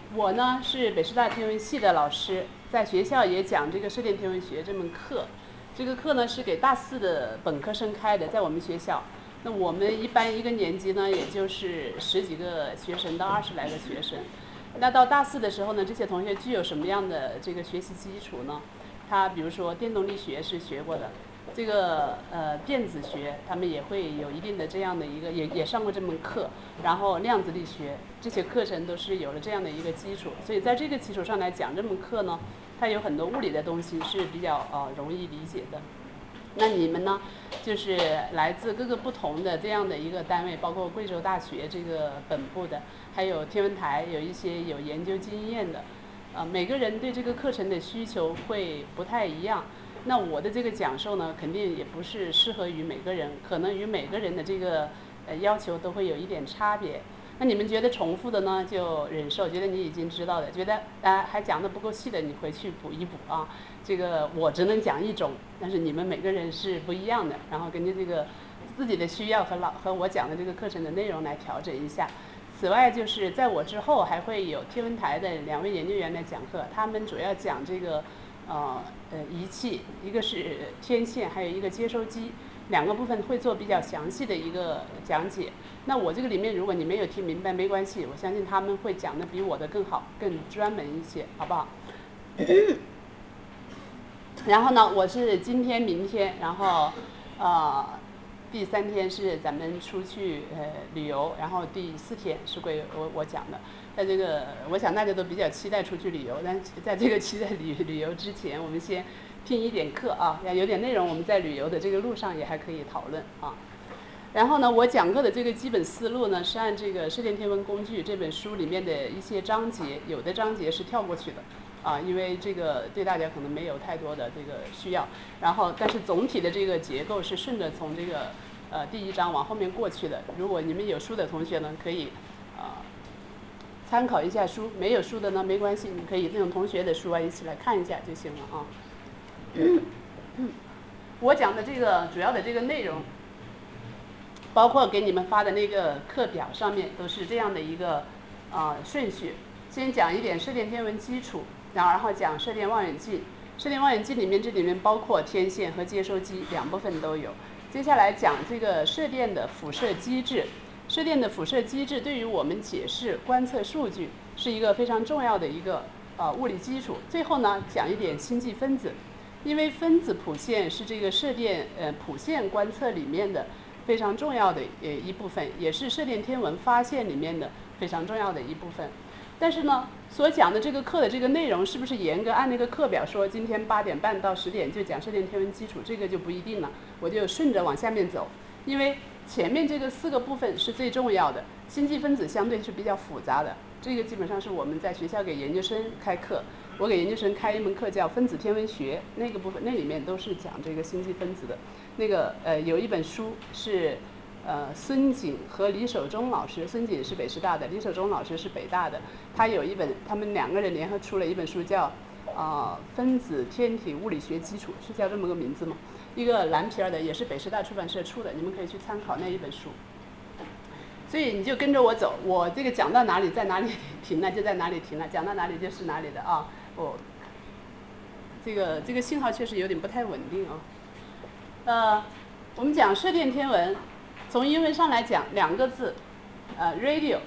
我呢是北师大天文系的老师，在学校也讲这个射电天文学这门课。这个课呢是给大4的本科生开的，在我们学校。那我们一般一个年级呢，也就是10几个学生到20来个学生。那到大4的时候呢，这些同学具有什么样的这个学习基础呢？他比如说电动力学是学过的，这个电子学他们也会有一定的这样的一个也上过这门课，然后量子力学这些课程都是有了这样的一个基础，所以在这个基础上来讲这门课呢，它有很多物理的东西是比较容易理解的。那你们呢，就是来自各个不同的这样的一个单位，包括贵州大学这个本部的，还有天文台有一些有研究经验的，每个人对这个课程的需求会不太一样。那我的这个讲授呢，肯定也不是适合于每个人，可能与每个人的这个要求都会有一点差别。那你们觉得重复的呢，就忍受；觉得你已经知道的，觉得还讲得不够细的，你回去补一补啊。这个我只能讲一种，但是你们每个人是不一样的，然后根据这个自己的需要和我讲的这个课程的内容来调整一下。此外，就是在我之后还会有天文台的2位研究员来讲课，他们主要讲这个仪器，一个是天线，还有一个接收机，2个部分会做比较详细的一个讲解。那我这个里面如果你没有听明白没关系，我相信他们会讲的比我的更好，更专门一些，好不好？然后呢，我是今天、明天，然后第3天是咱们出去旅游，然后第4天是归我讲的。在这个，我想大家都比较期待出去旅游，但在这个期待旅游之前，我们先听一点课啊，有点内容我们在旅游的这个路上也还可以讨论啊。然后呢，我讲课的这个基本思路呢，是按这个《射电天文工具》这本书里面的一些章节，有的章节是跳过去的。因为这个对大家可能没有太多的这个需要，然后但是总体的这个结构是顺着从这个第1章往后面过去的。如果你们有书的同学呢，可以参考一下书；没有书的呢，没关系，你可以用同学的书一起来看一下就行了啊。我讲的这个主要的这个内容，包括给你们发的那个课表上面都是这样的一个顺序。先讲一点射电天文基础。然后讲射电望远镜，射电望远镜里面包括天线和接收机2部分都有。接下来讲这个射电的辐射机制，射电的辐射机制对于我们解释观测数据是一个非常重要的一个物理基础。最后呢，讲一点星际分子，因为分子谱线是这个射电谱线观测里面的非常重要的一部分，也是射电天文发现里面的非常重要的一部分。但是呢，所讲的这个课的这个内容是不是严格按那个课表说，今天8点半到10点就讲射电天文基础，这个就不一定了。我就顺着往下面走，因为前面这个4个部分是最重要的，星际分子相对是比较复杂的。这个基本上是我们在学校给研究生开课，我给研究生开一门课叫分子天文学，那个部分那里面都是讲这个星际分子的。那个有一本书是。孙景和李守忠老师，孙景是北师大的，李守忠老师是北大的。他们2个人联合出了一本书，叫分子天体物理学基础，是叫这么个名字吗？一个蓝皮儿的，也是北师大出版社出的，你们可以去参考那一本书。所以你就跟着我走，我这个讲到哪里在哪里停了就在哪里停了，讲到哪里就是哪里的啊。这个信号确实有点不太稳定啊。我们讲射电天文。从英文上来讲，2个字，radio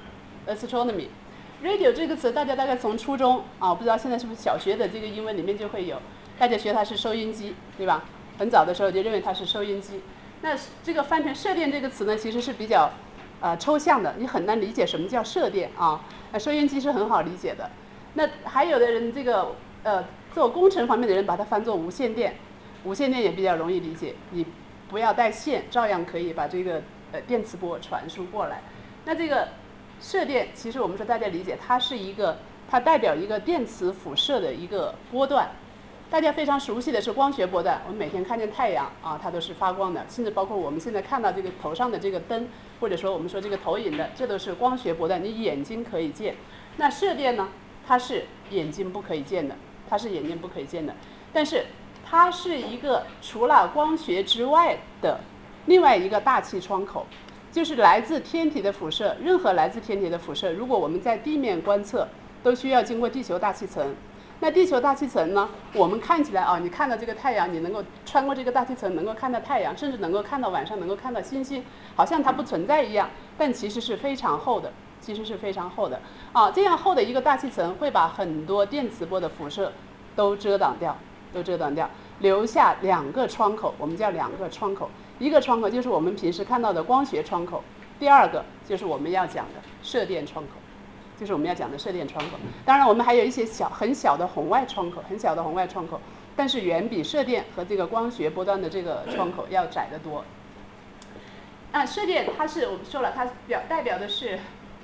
astronomy。radio 这个词大家大概从初中我不知道现在是不是小学的这个英文里面就会有，大家学它是收音机，对吧？很早的时候就认为它是收音机。那这个翻成射电这个词呢，其实是比较抽象的，你很难理解什么叫射电啊。收音机是很好理解的。那还有的人这个做工程方面的人把它翻作无线电，无线电也比较容易理解，你不要带线，照样可以把这个电磁波传输过来。那这个射电，其实我们说大家理解，它代表一个电磁辐射的一个波段。大家非常熟悉的是光学波段，我们每天看见太阳它都是发光的，甚至包括我们现在看到这个头上的这个灯，或者说我们说这个投影的，这都是光学波段，你眼睛可以见。那射电呢，它是眼睛不可以见的，但是它是一个除了光学之外的另外一个大气窗口，就是来自天体的辐射，任何来自天体的辐射，如果我们在地面观测， 都需要经过地球大气层。那地球大气层呢，我们看起来啊，你看到这个太阳，你能够穿过这个大气层，能够看到太阳，甚至能够看到晚上能够看到星星，好像它不存在一样，但其实是非常厚的，其实是非常厚的啊。这样厚的一个大气层会把很多电磁波的辐射都遮挡掉，留下2个窗口，我们叫2个窗口。一个窗口就是我们平时看到的光学窗口，第2个就是我们要讲的射电窗口。当然，我们还有一些很小的红外窗口，但是远比射电和这个光学波段的这个窗口要窄得多。那射电它是我们说了，它代表的是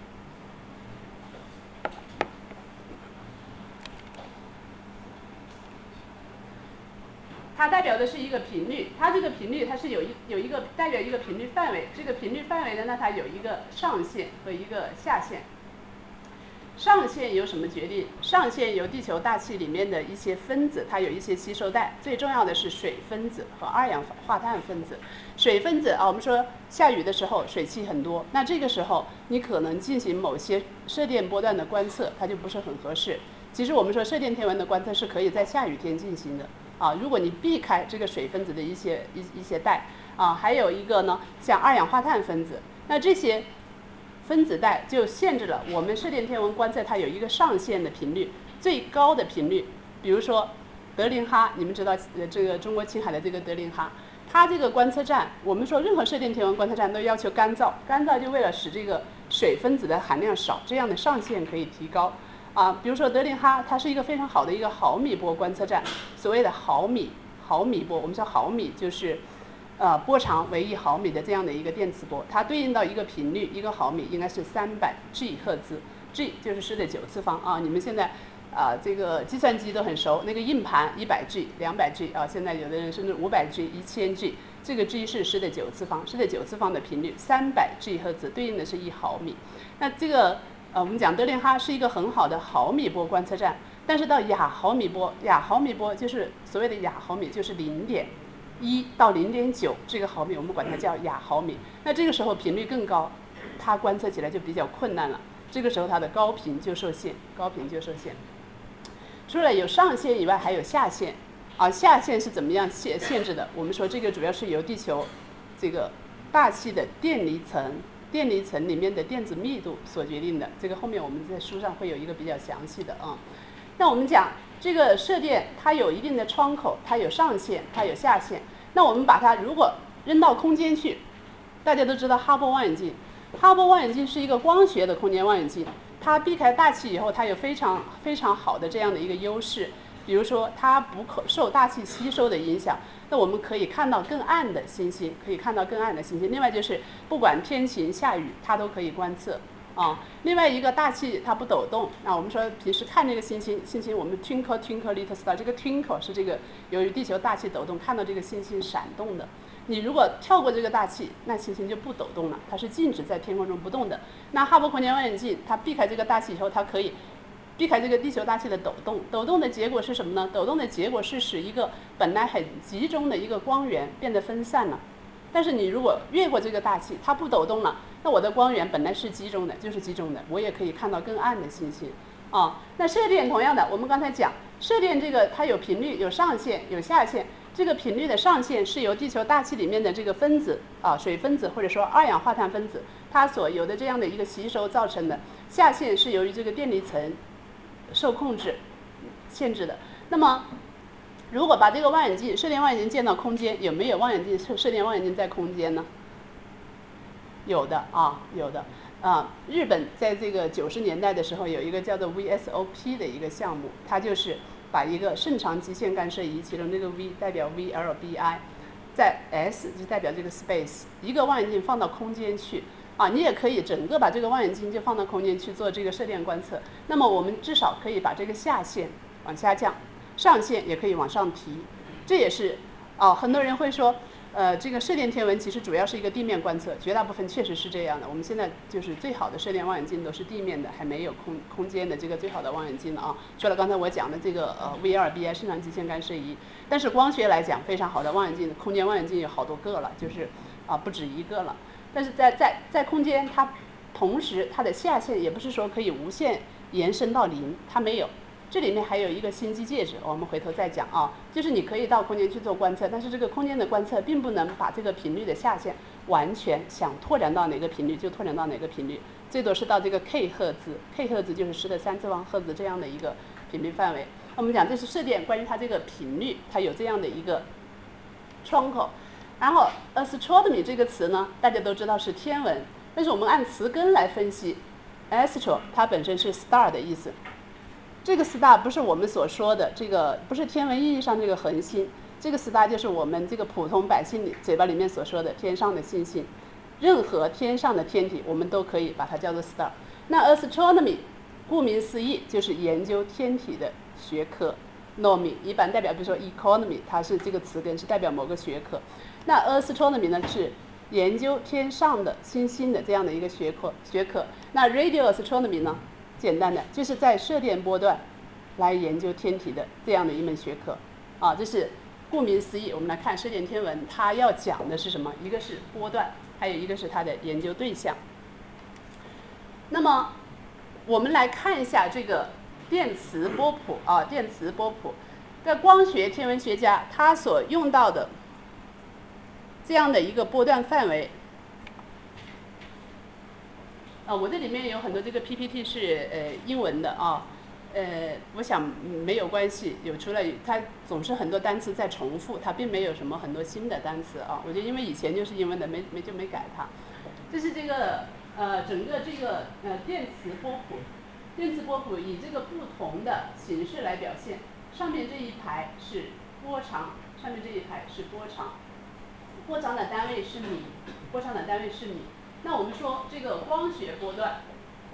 一个频率，它这个频率它是有一个代表一个频率范围，这个频率范围呢，它有一个上限和一个下限。上限由什么决定？上限由地球大气里面的一些分子，它有一些吸收带，最重要的是水分子和二氧化碳分子。水分子啊，我们说下雨的时候水汽很多，那这个时候你可能进行某些射电波段的观测，它就不是很合适。其实我们说射电天文的观测是可以在下雨天进行的啊，如果你避开这个水分子的一些带啊，还有一个呢，像二氧化碳分子，那这些分子带就限制了我们射电天文观测它有一个上限的频率，最高的频率，比如说德林哈，你们知道这个中国青海的这个德林哈，它这个观测站，我们说任何射电天文观测站都要求干燥就为了使这个水分子的含量少，这样的上限可以提高啊。比如说德林哈，它是一个非常好的一个毫米波观测站，所谓的毫米波，我们说毫米就是波长为1毫米的这样的一个电磁波，它对应到一个频率，1个毫米应该是300G 赫兹 ，G 就是10的9次方啊。你们现在这个计算机都很熟，那个硬盘100G、200G 啊，现在有的人甚至500G、1000G， 这个 G 是10的9次方，10的9次方的频率300G 赫兹对应的是1毫米。那这个我们讲德林哈是一个很好的毫米波观测站，但是到亚毫米波就是所谓的亚毫米，就是0.1到0.9这个毫米，我们管它叫亚毫米。那这个时候频率更高，它观测起来就比较困难了。这个时候它的高频就受限。除了有上限以外，还有下限。下限是怎么样限制的？我们说这个主要是由地球这个大气的电离层里面的电子密度所决定的。这个后面我们在书上会有一个比较详细的啊。那我们讲这个射电，它有一定的窗口，它有上限，它有下限。那我们把它如果扔到空间去，大家都知道哈勃望远镜。哈勃望远镜是一个光学的空间望远镜，它避开大气以后，它有非常非常好的这样的一个优势。比如说，它不受大气吸收的影响，那我们可以看到更暗的星星，另外就是不管天晴下雨，它都可以观测。另外一个大气它不抖动，我们说平时看这个星星，我们 twinkle little star， 这个 twinkle 是这个由于地球大气抖动看到这个星星闪动的。你如果跳过这个大气，那星星就不抖动了，它是静止在天空中不动的。那哈勃空间望远镜它避开这个大气以后，它可以避开这个地球大气的抖动的结果是什么呢？抖动的结果是使一个本来很集中的一个光源变得分散了。但是你如果越过这个大气，它不抖动了，那我的光源本来是集中的，我也可以看到更暗的星星。那射电同样的，我们刚才讲射电这个它有频率、有上限、有下限。这个频率的上限是由地球大气里面的这个分子水分子或者说二氧化碳分子它所有的这样的一个吸收造成的，下限是由于这个电离层受控制限制的。那么如果把这个望远镜射电望远镜建到空间，有没有射电望远镜在空间呢？有的。日本在这个90年代的时候有一个叫做 VSOP 的一个项目，它就是把一个甚长极限干涉仪，其中这个 V 代表 VLBI， 在 S 就代表这个 space， 一个望远镜放到空间去你也可以整个把这个望远镜就放到空间去做这个射电观测。那么我们至少可以把这个下限往下降，上限也可以往上提。这也是很多人会说这个射电天文其实主要是一个地面观测，绝大部分确实是这样的。我们现在就是最好的射电望远镜都是地面的，还没有空间的这个最好的望远镜了除了刚才我讲的这个VLBI 甚长极限干涉仪，但是光学来讲非常好的望远镜，空间望远镜有好多个了，就是不止一个了。但是在空间它同时它的下限也不是说可以无限延伸到0，它没有。这里面还有一个心机介质，我们回头再讲啊。就是你可以到空间去做观测，但是这个空间的观测并不能把这个频率的下限完全想拓展到哪个频率就拓展到哪个频率，最多是到这个 K 赫兹，K 赫兹就是10^3赫兹这样的一个频率范围。我们讲这是射电关于它这个频率，它有这样的一个窗口。然后 astronomy 这个词呢，大家都知道是天文，但是我们按词根来分析 ，astro 它本身是 star 的意思。这个 star 不是我们所说的这个，不是天文意义上这个恒星，这个 star 就是我们这个普通百姓嘴巴里面所说的天上的星星，任何天上的天体我们都可以把它叫做 star。那 astronomy 顾名思义就是研究天体的学科 ，nomy 一般代表，比如说 economy， 它是这个词根是代表某个学科。那 astronomy 呢是研究天上的星星的这样的一个学科。那 radio astronomy 呢？简单的就是在射电波段来研究天体的这样的一门学科，啊，这是顾名思义。我们来看射电天文，它要讲的是什么？一个是波段，还有一个是它的研究对象。那么我们来看一下这个电磁波谱啊，电磁波谱，在光学天文学家他所用到的这样的一个波段范围。我这里面有很多这个 PPT 是英文的啊，我想没有关系，有出来它总是很多单词在重复，它并没有什么很多新的单词啊。我觉得因为以前就是英文的，没改它。这是这个整个这个电磁波谱，电磁波谱以这个不同的形式来表现。上面这一排是波长，上面这一排是波长，波长的单位是米，波长的单位是米。那我们说这个光学波段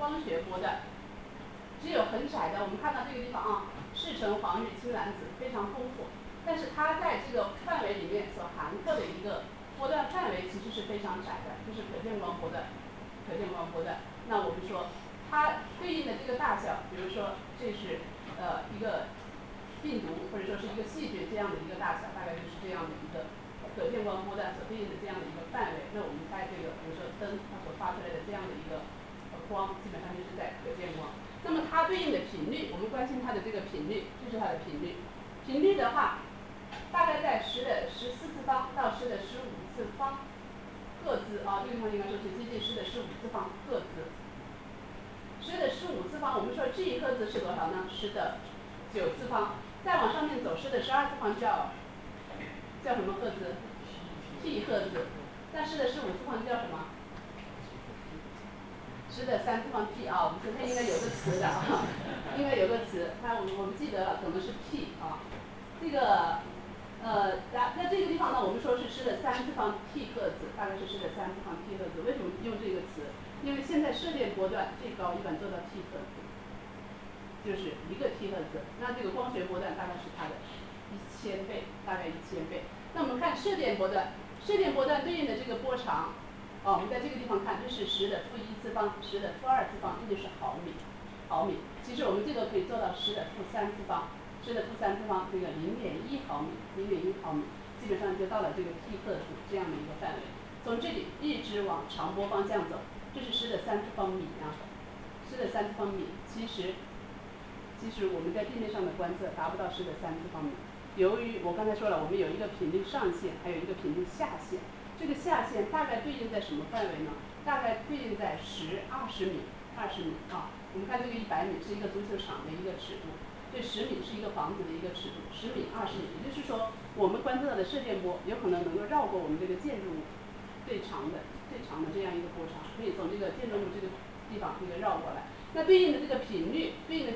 只有很窄的，我们看到这个地方啊，视橙、黄、绿、青、蓝、紫非常丰富，但是它在这个范围里面所涵盖的一个波段范围其实是非常窄的，就是可见光波段。那我们说它对应的这个大小，比如说这是一个病毒或者说是一个细菌这样的一个大小，大概就是这样的一个可见光波段所对应的这样的一个范围。那我们猜这个，比如说灯它所发出来的这样的一个光，基本上就是在可见光。那么它对应的频率，我们关心它的这个频率，这是它的频率。频率的话，大概在10^14到10^15赫兹啊，这个地方应该说是接近10^15赫兹。10^15，我们说 G 赫兹是多少呢？10^9，再往上面走10^12叫什么赫兹 ？T 赫兹。那10^15叫什么？10^3T 啊，我们昨天应该有个词的啊，应该有个词，我们记得了，可能是 T 啊。这个那这个地方呢，我们说是10^3T 赫兹，大概是10^3T 赫兹。为什么用这个词？因为现在射电波段最高一般做到 T 赫兹，就是1个 T 赫兹。那这个光学波段大概是它的1000倍，大概1000倍。那我们看射电波段对应的这个波长。我们在这个地方看，这是10^-1次方，10^-2次方，这就是毫米。其实我们最多可以做到10^-3次方，10^-3次方这个0.1毫米，基本上就到了这个 T 赫兹这样的一个范围。从这里一直往长波方向走，这是10^3次方米啊，10^3次方米。其实我们在地面上的观测达不到10^3次方米。由于我刚才说了，我们有一个频率上限，还有一个频率下限。这个下限大概对应在什么范围呢？大概对应在10-20米啊。我们看这个100米是一个足球场的一个尺度，这10米是一个房子的一个尺度，10米、20米，也就是说，我们观测到的射电波有可能够绕过我们这个建筑物最长的这样一个波长，可以从这个建筑物这个地方绕过来。那对应的这个频率，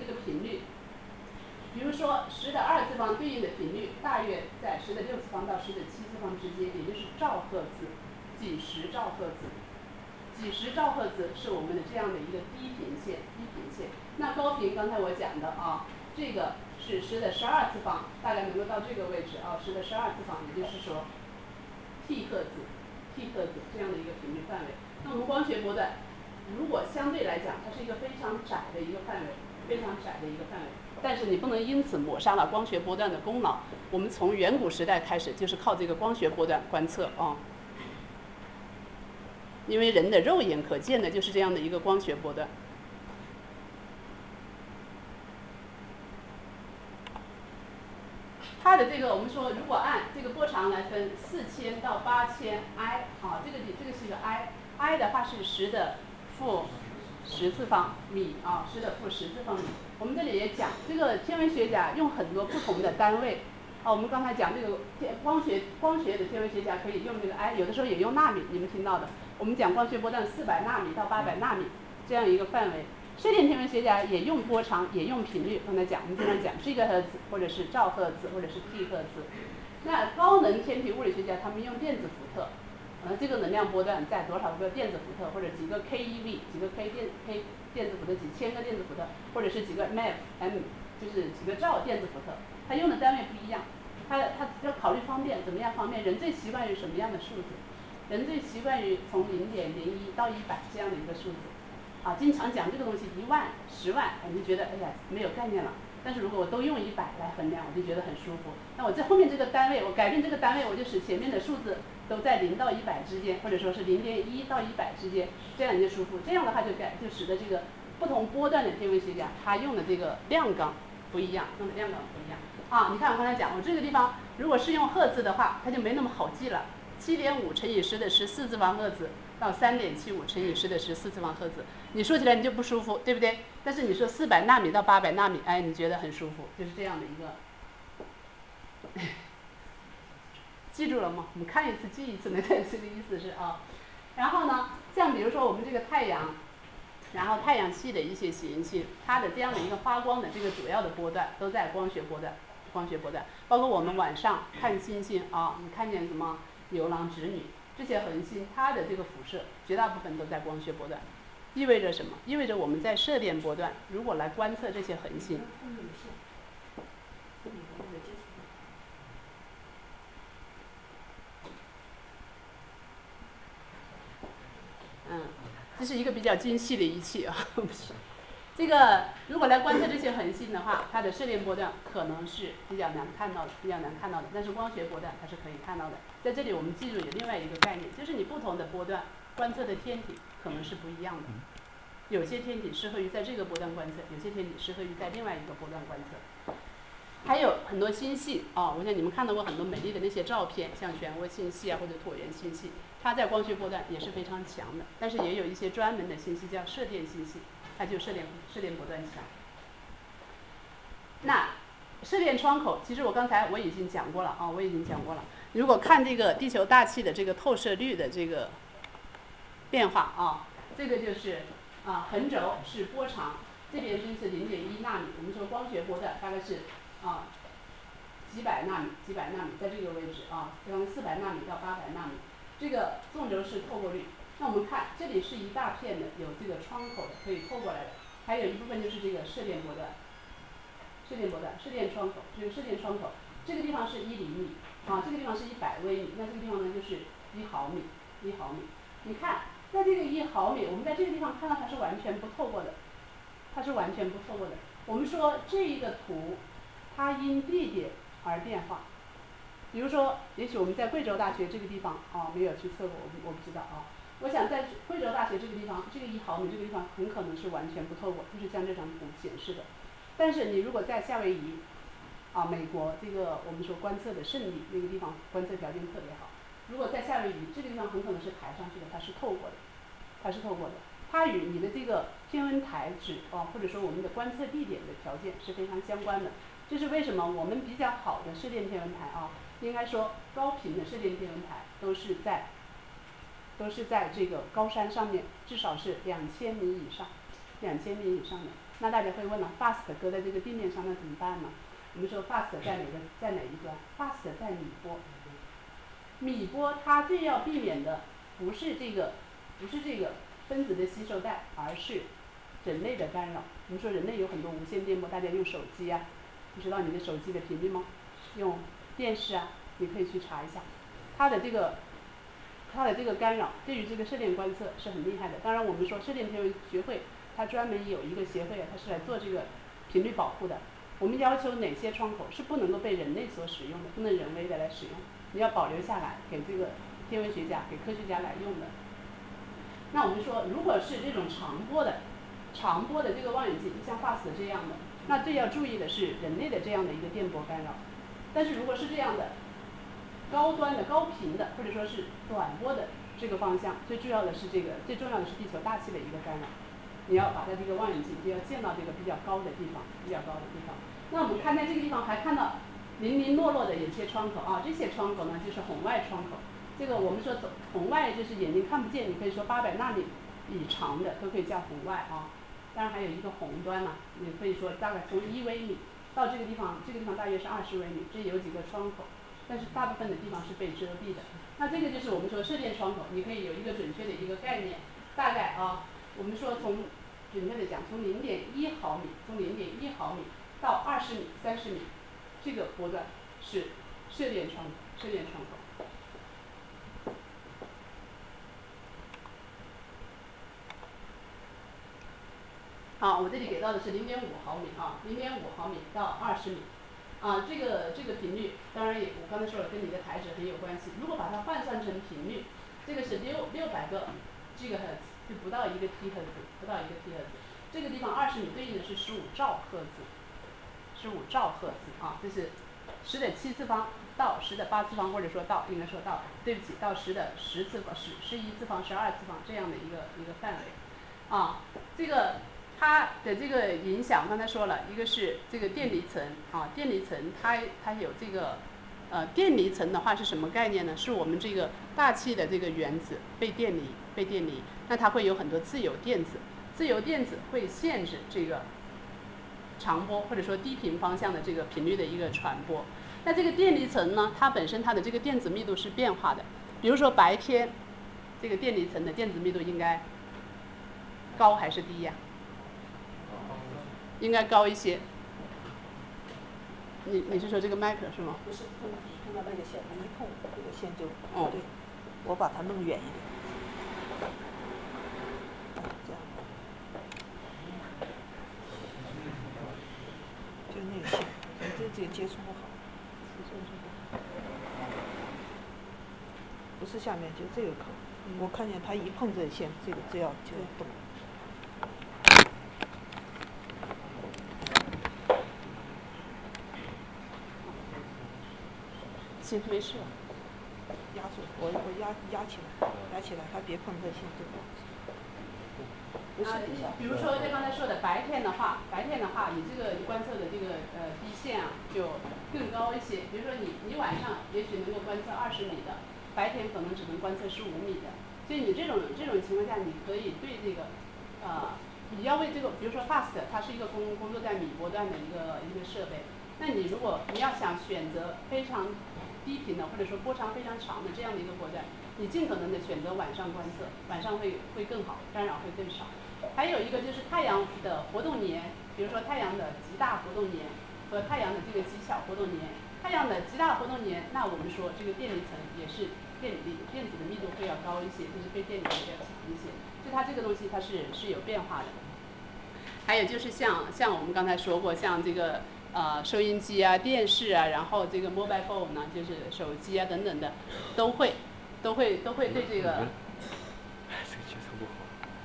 比如说10^2次方对应的频率大约在10^6次方到10^7次方之间，也就是兆赫兹，几十兆赫兹是我们的这样的一个低频线。那高频刚才我讲的啊，这个是10^12次方，大概能够到这个位置啊，10^12次方，也就是说 T 赫兹这样的一个频率范围。那我们光学波段，如果相对来讲，它是一个非常窄的一个范围。但是你不能因此抹杀了光学波段的功劳。我们从远古时代开始就是靠这个光学波段观测啊。 因为人的肉眼可见的就是这样的一个光学波段。它的这个我们说，如果按这个波长来分，4000到8000 I 啊，这个是一个 I 的话是10的负10次方米啊，10的负10次方米。我们这里也讲，这个天文学家用很多不同的单位啊。我们刚才讲这个光学的天文学家可以用这个 I， 有的时候也用纳米，你们听到的。我们讲光学波段400纳米到800纳米这样一个范围。射电天文学家也用波长，也用频率。刚才讲，我们经常讲GHz，或者是兆赫兹，或者是 T 赫兹。那高能天体物理学家他们用电子伏特，这个能量波段在多少个电子伏特，或者几个 keV， 几个 K 电子伏特，几千个电子伏特，或者是几个 MeV， 就是几个兆电子伏特。它用的单位不一样，它要考虑方便，怎么样方便？人最习惯于什么样的数字？人最习惯于从0.01到100这样的一个数字。啊，经常讲这个东西1万、10万，我就觉得哎呀没有概念了。但是如果我都用100来衡量，我就觉得很舒服。那我在后面这个单位，我改变这个单位，我就使前面的数字都在0到100之间，或者说是0.1到100之间，这样你就舒服。这样的话就使得这个不同波段的天文学家他用的这个量纲不一样，用的量纲不一样。啊，你看我刚才讲，我这个地方如果是用赫兹的话，它就没那么好记了，7.5乘以10的14次方赫兹。到3.75乘以10的14次方赫兹，你说起来你就不舒服，对不对？但是你说400纳米到800纳米，哎，你觉得很舒服，就是这样的一个。记住了吗？我们看一次记一次，那这个意思是啊。然后呢，像比如说我们这个太阳，然后太阳系的一些行星，它的这样的一个发光的这个主要的波段都在光学波段，包括我们晚上看星星啊，你看见什么牛郎织女？这些恒星它的这个辐射绝大部分都在光学波段，意味着什么？意味着我们在射电波段如果来观测这些恒星，这是一个比较精细的仪器啊，不是。这个如果来观测这些恒星的话，它的射电波段可能是比较难看到的，但是光学波段它是可以看到的。在这里我们记住有另外一个概念，就是你不同的波段观测的天体可能是不一样的。有些天体适合于在这个波段观测，有些天体适合于在另外一个波段观测。还有很多星系啊，我想你们看到过很多美丽的那些照片，像漩涡星系啊或者椭圆星系，它在光学波段也是非常强的。但是也有一些专门的星系叫射电星系。它就射电波段强。那射电窗口，其实我刚才已经讲过了啊，如果看这个地球大气的这个透射率的这个变化啊，这个就是横轴是波长，这边就是0.1纳米。我们说光学波段大概是几百纳米，在这个位置啊，从400纳米到800纳米。这个纵轴是透过率。那我们看，这里是一大片的，有这个窗口的，可以透过来的，还有一部分就是这个射电波段，射电窗口，这个射电窗口，这个地方是1厘米，这个地方是100微米，那这个地方呢就是1毫米。你看，在这个1毫米，我们在这个地方看到它是完全不透过的，我们说这一个图，它因地点而变化。比如说，也许我们在贵州大学这个地方没有去测过，我不知道啊。我想在贵州大学这个地方，这个1毫米这个地方很可能是完全不透过，就是像这张图显示的。但是你如果在夏威夷，美国这个我们说观测的圣地那个地方，观测条件特别好。如果在夏威夷这个地方很可能是抬上去的，它是透过的。它与你的这个天文台址或者说我们的观测地点的条件是非常相关的。这是为什么我们比较好的射电天文台应该说高频的射电天文台都是在这个高山上面，至少是2000米以上的。那大家会问了 ，FAST 搁在这个地面上，那怎么办呢？我们说 FAST 在哪一端 ？FAST 在米波。米波它最要避免的不是这个分子的吸收带，而是人类的干扰。我们说人类有很多无线电波，大家用手机啊，你知道你的手机的频率吗？用电视啊，你可以去查一下，它的这个干扰对于这个射电观测是很厉害的。当然我们说射电天文学会它专门有一个协会，它是来做这个频率保护的。我们要求哪些窗口是不能够被人类所使用的，不能人为的来使用，你要保留下来给这个天文学家、给科学家来用的。 那我们说，如果是这种长波的这个望远镜，像 FAST 这样的，那最要注意的是人类的这样的一个电波干扰。但是如果是这样的高端的、高频的，或者说是短波的这个方向，最重要的是地球大气的一个干扰。你要把它这个望远镜就要建到这个比较高的地方，那我们看在这个地方还看到零零落落的有些窗口啊，这些窗口呢就是红外窗口。这个我们说红外就是眼睛看不见，你可以说800纳米以长的都可以叫红外啊。当然还有一个红端嘛，也可以说大概从1微米到这个地方大约是20微米，这有几个窗口，但是大部分的地方是被遮蔽的。那这个就是我们说射电窗口，你可以有一个准确的一个概念，大概啊，我们说准确的讲，从0.1毫米到20米、30米，这个波段是射电窗口。好，我这里给到的是0.5毫米啊，0.5毫米到20米，啊，这个频率，当然我刚才说了，跟你的台纸很有关系。如果把它换算成频率，这个是600个 GHz， 就不到1个 THz，这个地方20米对应的是15兆赫兹啊，这是10的7次方到10的8次方，或者说到到10的10次方、11次方、12次方这样的一个范围，啊，这个它的这个影响，刚才说了，一个是这个电离层啊，电离层它有这个电离层的话是什么概念呢？是我们这个大气的这个原子被电离，那它会有很多自由电子会限制这个长波或者说低频方向的这个频率的一个传播。那这个电离层呢，它本身它的这个电子密度是变化的，比如说白天这个电离层的电子密度应该高还是低呀？应该高一些。你是说这个麦克是吗？ 不是，碰到那个线，它一碰这个线就对，我把它弄远一点，这样，就那个线，这个接触不好，不是下面就这个口，我看见它一碰这个线，这个就要动。 行，没事。 压住，我压起来，它别碰这线就好。 比如说像刚才说的，白天的话，你这个观测的这个低线啊，就更高一些。比如说你晚上也许能够观测20米的，白天可能只能观测15米的。所以你这种情况下，你可以对这个你要为这个，比如说 FAST， 它是一个工作在米波段的一个设备。那你如果你要想选择非常低频的或者说波长非常长的这样的一个波段，你尽可能的选择晚上观测，晚上会更好，干扰会更少。还有一个就是太阳的活动年，比如说太阳的极大活动年和太阳的这个极小活动年。太阳的极大活动年，那我们说这个电离层也是电子的密度会要高一些，就是被电离会要强一些，就它这个东西它是有变化的。还有就是像我们刚才说过，像这个收音机啊、电视啊，然后这个 mobile phone 呢，就是手机啊等等的，都会对这个。 接触不好。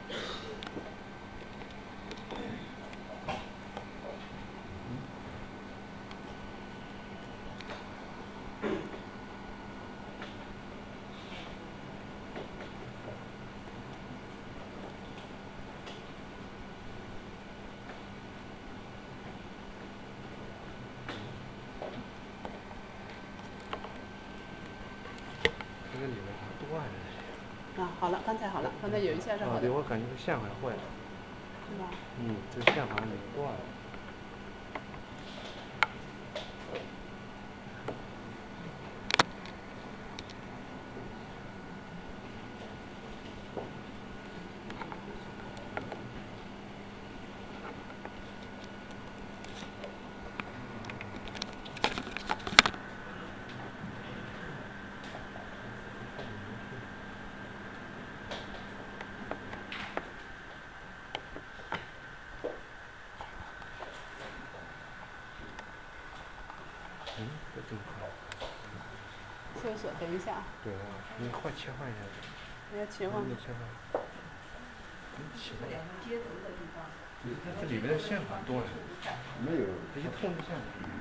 这个里面它断了。 啊，好了，刚才好了，刚才有一下是好的。 对，我感觉这线好像坏了。 是吧？ 这个线好像有断了。这真快。 搜索，等一下。 对啊，你切换一下。 你要切换。 切换。 两个接头的地方。 它这里面的线很多了，没有这些透明线。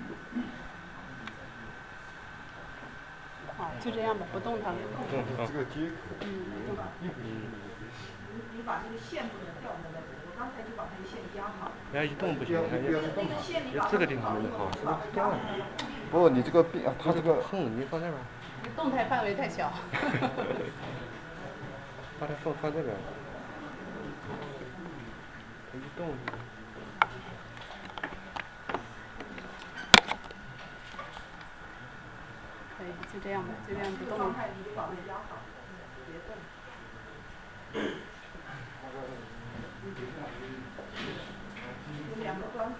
好，就这样吧，不动它了。 这个接口。 你把这个线不能掉下来，我刚才就把那个线夹好。 哎，一动不行， 那个线你把这个地方弄好， 把它夹好。 不，你这个它这个缝你放这边。 动态范围太小。 把它放这边。它一动。 可以，就这样吧，就这样不动了。 你就把它压好，别动。有两个端口。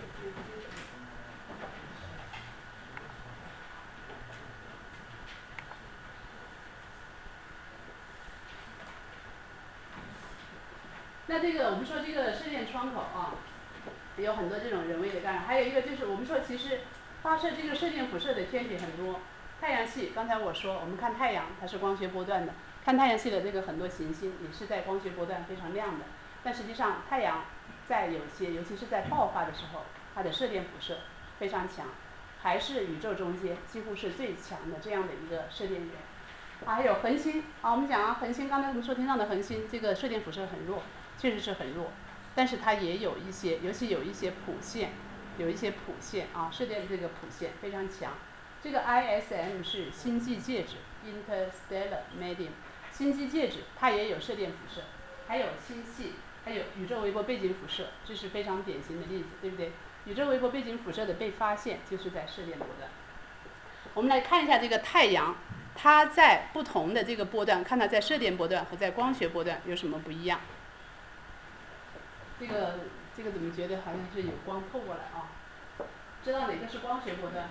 那这个我们说这个射电窗口啊，有很多这种人为的干扰，还有一个就是我们说其实发射这个射电辐射的天体很多。太阳系刚才我说，我们看太阳它是光学波段的，看太阳系的这个很多行星也是在光学波段非常亮的。但实际上太阳在有些，尤其是在爆发的时候，它的射电辐射非常强，还是宇宙中间几乎是最强的这样的一个射电源。还有恒星啊，我们讲恒星，刚才我们说天上的恒星，这个射电辐射很弱，确实是很弱，但是它也有一些，尤其有一些谱线，啊，射电的这个谱线非常强。这个 ISM 是星际介质 （Interstellar Medium）， 星际介质它也有射电辐射，还有星系，还有宇宙微波背景辐射，这是非常典型的例子，对不对？宇宙微波背景辐射的被发现就是在射电波段。我们来看一下这个太阳。它在不同的这个波段，看它在射电波段和在光学波段有什么不一样。这个怎么觉得好像是有光透过来啊？知道哪个是光学波段？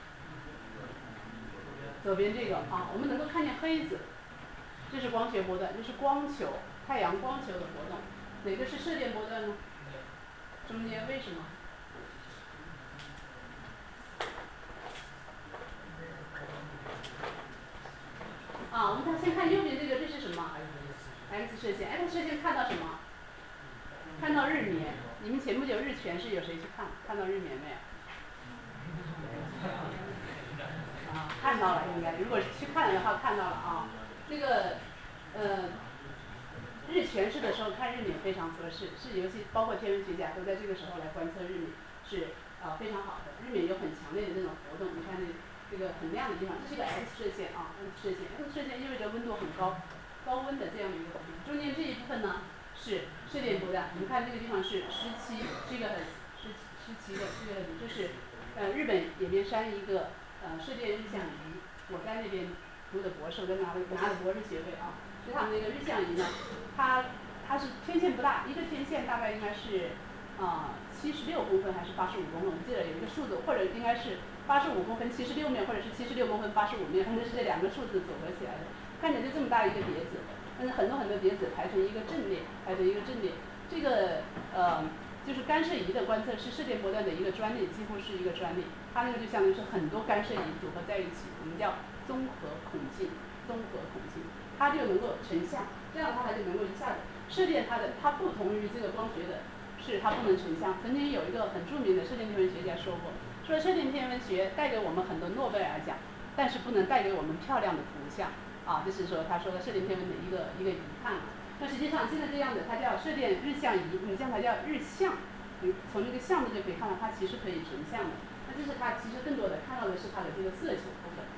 左边这个啊，我们能够看见黑子，这是光学波段，这是光球，太阳光球的活动。哪个是射电波段呢？中间为什么？啊，我们先看右边这个，这是什么 ？X 射线。X 射线看到什么？看到日冕。你们前不久日全食有谁去看到日冕没有？啊，看到了应该。如果去看了的话，看到了啊。这个日全食的时候看日冕非常合适，是尤其包括天文学家都在这个时候来观测日冕，是非常好的。日冕有很强烈的那种活动，你看这个很亮的地方，这是一个 X 射线啊 ，X 射线。X 射线意味着温度很高，高温的这样的一个活动。中间这一部分呢是射电波段，我们看这个地方是17 GHz，17个 GHz，这是日本野边山一个射电日相仪，我在那边读的博士，我在拿的博士学位啊。就他们那个日相仪呢，它是天线不大，一个天线大概应该是76公分还是85公分，我记得有一个数字，或者应该是85公分76面，或者是76公分85面，反正是这两个数字组合起来的。看着就这么大一个碟子，但是很多碟子排成一个阵列，这个就是干涉仪的观测是射电波段的一个专利，几乎是一个专利。它那个就相当于是很多干涉仪组合在一起，我们叫综合孔径，它就能够成像，这样的话它就能够一下子。射电它不同于这个光学的，是它不能成像。曾经有一个很著名的射电天文学家说过，说射电天文学带给我们很多诺贝尔奖，但是不能带给我们漂亮的图像啊，这是说他说的射电天文的一个遗憾。那实际上现在这样的，它叫射电日相仪，你像它叫日相，你从这个相字就可以看到它其实可以成像的。那这是它其实更多的看到的是它的这个色球部分。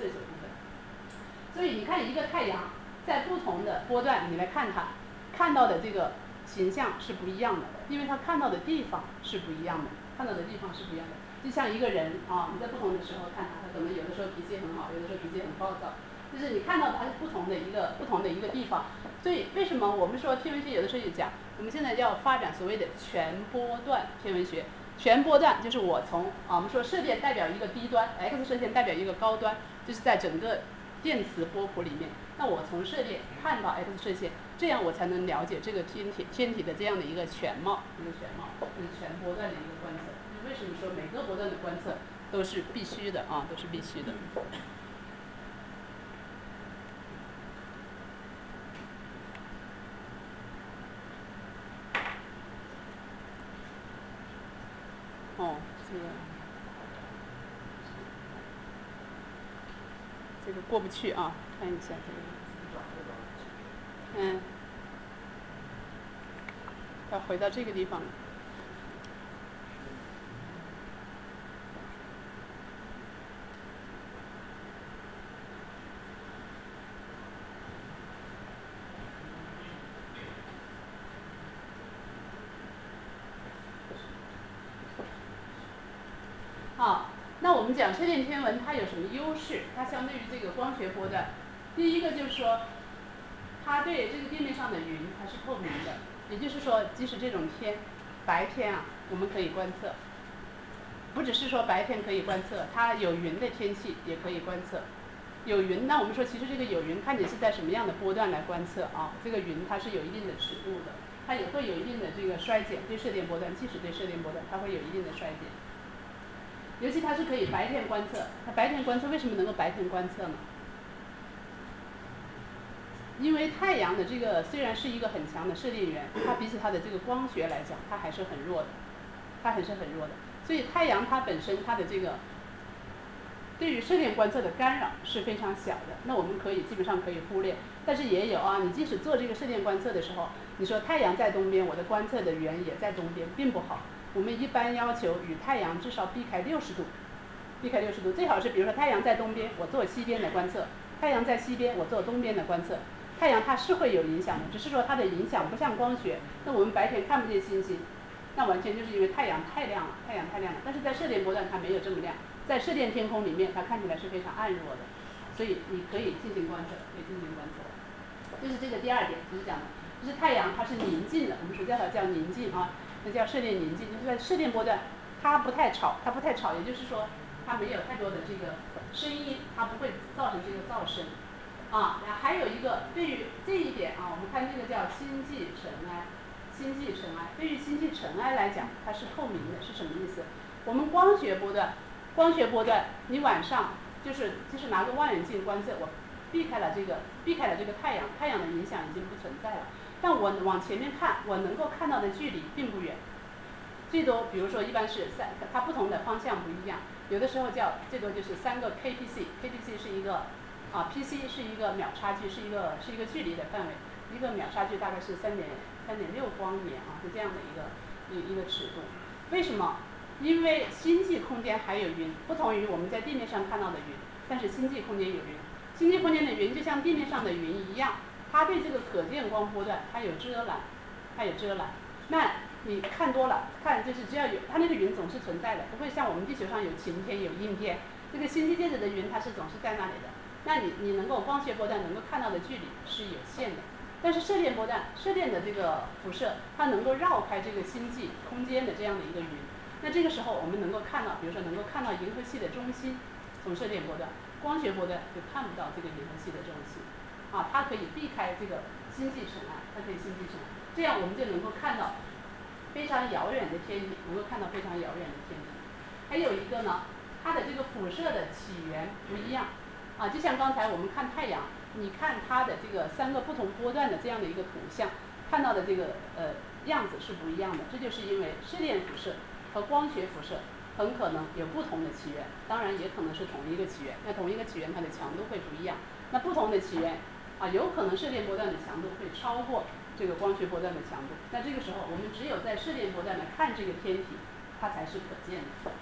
所以你看一个太阳在不同的波段，你来看它，看到的这个形象是不一样的，因为它看到的地方是不一样的。就像一个人啊，你在不同的时候看他可能有的时候脾气很好，有的时候脾气很暴躁，就是你看到它是不同的一个地方。所以为什么我们说天文学有的时候也讲，我们现在要发展所谓的全波段天文学。全波段就是我们说射电代表一个低端 ，X 射线代表一个高端，就是在整个电磁波谱里面，那我从射电看到 X 射线，这样我才能了解这个天体的这样的一个全貌，就是全波段的一个观测。为什么说每个波段的观测都是必须的啊？都是必须的。 哦，这个过不去啊，看一下这个。要回到这个地方了。好，那我们讲射电天文它有什么优势？它相对于这个光学波段，第一个就是说，它对这个地面上的云它是透明的，也就是说，即使这种天，白天啊，我们可以观测。不只是说白天可以观测，它有云的天气也可以观测。有云，那我们说其实这个有云看你是在什么样的波段来观测啊？这个云它是有一定的尺度的，它也会有一定的这个衰减，对射电波段，即使对射电波段，它会有一定的衰减。尤其它是可以白天观测，它白天观测为什么能够白天观测呢？因为太阳的这个虽然是一个很强的射电源，它比起它的这个光学来讲，它还是很弱的，它还是很弱的。所以太阳它本身它的这个对于射电观测的干扰是非常小的，那我们可以基本上可以忽略。但是也有啊，你即使做这个射电观测的时候，你说太阳在东边，我的观测的源也在东边，并不好。我们一般要求与太阳至少避开60度，避开60度，最好是比如说太阳在东边，我做西边的观测；太阳在西边，我做东边的观测。太阳它是会有影响的，只是说它的影响不像光学，那我们白天看不见星星，那完全就是因为太阳太亮了，太阳太亮了。但是在射电波段它没有这么亮，在射电天空里面它看起来是非常暗弱的，所以你可以进行观测，可以进行观测。这是这个第二点，就是讲的，就是太阳它是宁静的，我们说叫它叫宁静啊。那叫射电宁静，就是在射电波段，它不太吵，也就是说，它没有太多的这个声音，它不会造成这个噪声，啊，还有一个对于这一点啊，我们看这个叫星际尘埃，星际尘埃，对于星际尘埃来讲，它是透明的，是什么意思？我们光学波段，你晚上就是拿个望远镜观测，我避开了这个太阳的影响已经不存在了。但我往前面看，我能够看到的距离并不远，最多比如说一般是它不同的方向不一样，有的时候叫最多就是3个 kpc 是一个PC 是一个秒差距，是一个距离的范围，一个秒差距大概是3.6光年啊，是这样的一个尺度。为什么？因为星际空间还有云，不同于我们在地面上看到的云，但是星际空间有云，星际空间的云就像地面上的云一样。它对这个可见光波段，它有遮拦。那你看多了，看就是只要有它那个云总是存在的，不会像我们地球上有晴天有阴天，这个星际介质的云它是总是在那里的。那你能够光学波段能够看到的距离是有限的，但是射电波段，射电的这个辐射，它能够绕开这个星际空间的这样的一个云。那这个时候我们能够看到，比如说能够看到银河系的中心，从射电波段，光学波段就看不到这个银河系的中心。它可以避开这个星际尘埃，这样我们就能够看到非常遥远的天体，还有一个呢，它的这个辐射的起源不一样，就像刚才我们看太阳，你看它的这个3个不同波段的这样的一个图像，看到的这个样子是不一样的。这就是因为射电辐射和光学辐射很可能有不同的起源，当然也可能是同一个起源。那同一个起源它的强度会不一样，那不同的起源。有可能射电波段的强度会超过这个光学波段的强度，那这个时候我们只有在射电波段来看这个天体，它才是可见的。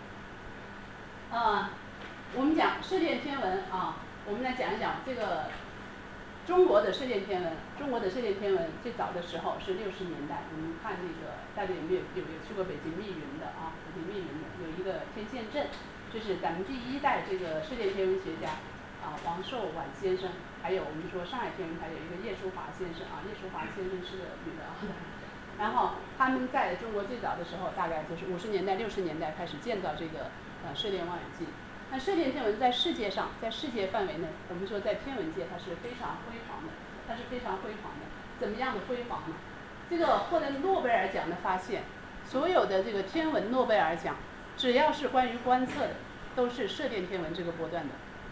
我们讲射电天文我们来讲一讲这个中国的射电天文。最早的时候是60年代，我们看那个大家有没有去过北京密云的北京密云的有一个天线阵，这是咱们第1代这个射电天文学家王寿婉先生。还有我们说上海天文台有一个叶淑华先生叶淑华先生是个女的然后他们在中国最早的时候，大概就是50年代、60年代开始建造这个射电望远镜。那射电天文在世界上，在世界范围内，我们说在天文界它是非常辉煌的，怎么样的辉煌呢？这个获得诺贝尔奖的发现，所有的这个天文诺贝尔奖，只要是关于观测的，都是射电天文这个波段的。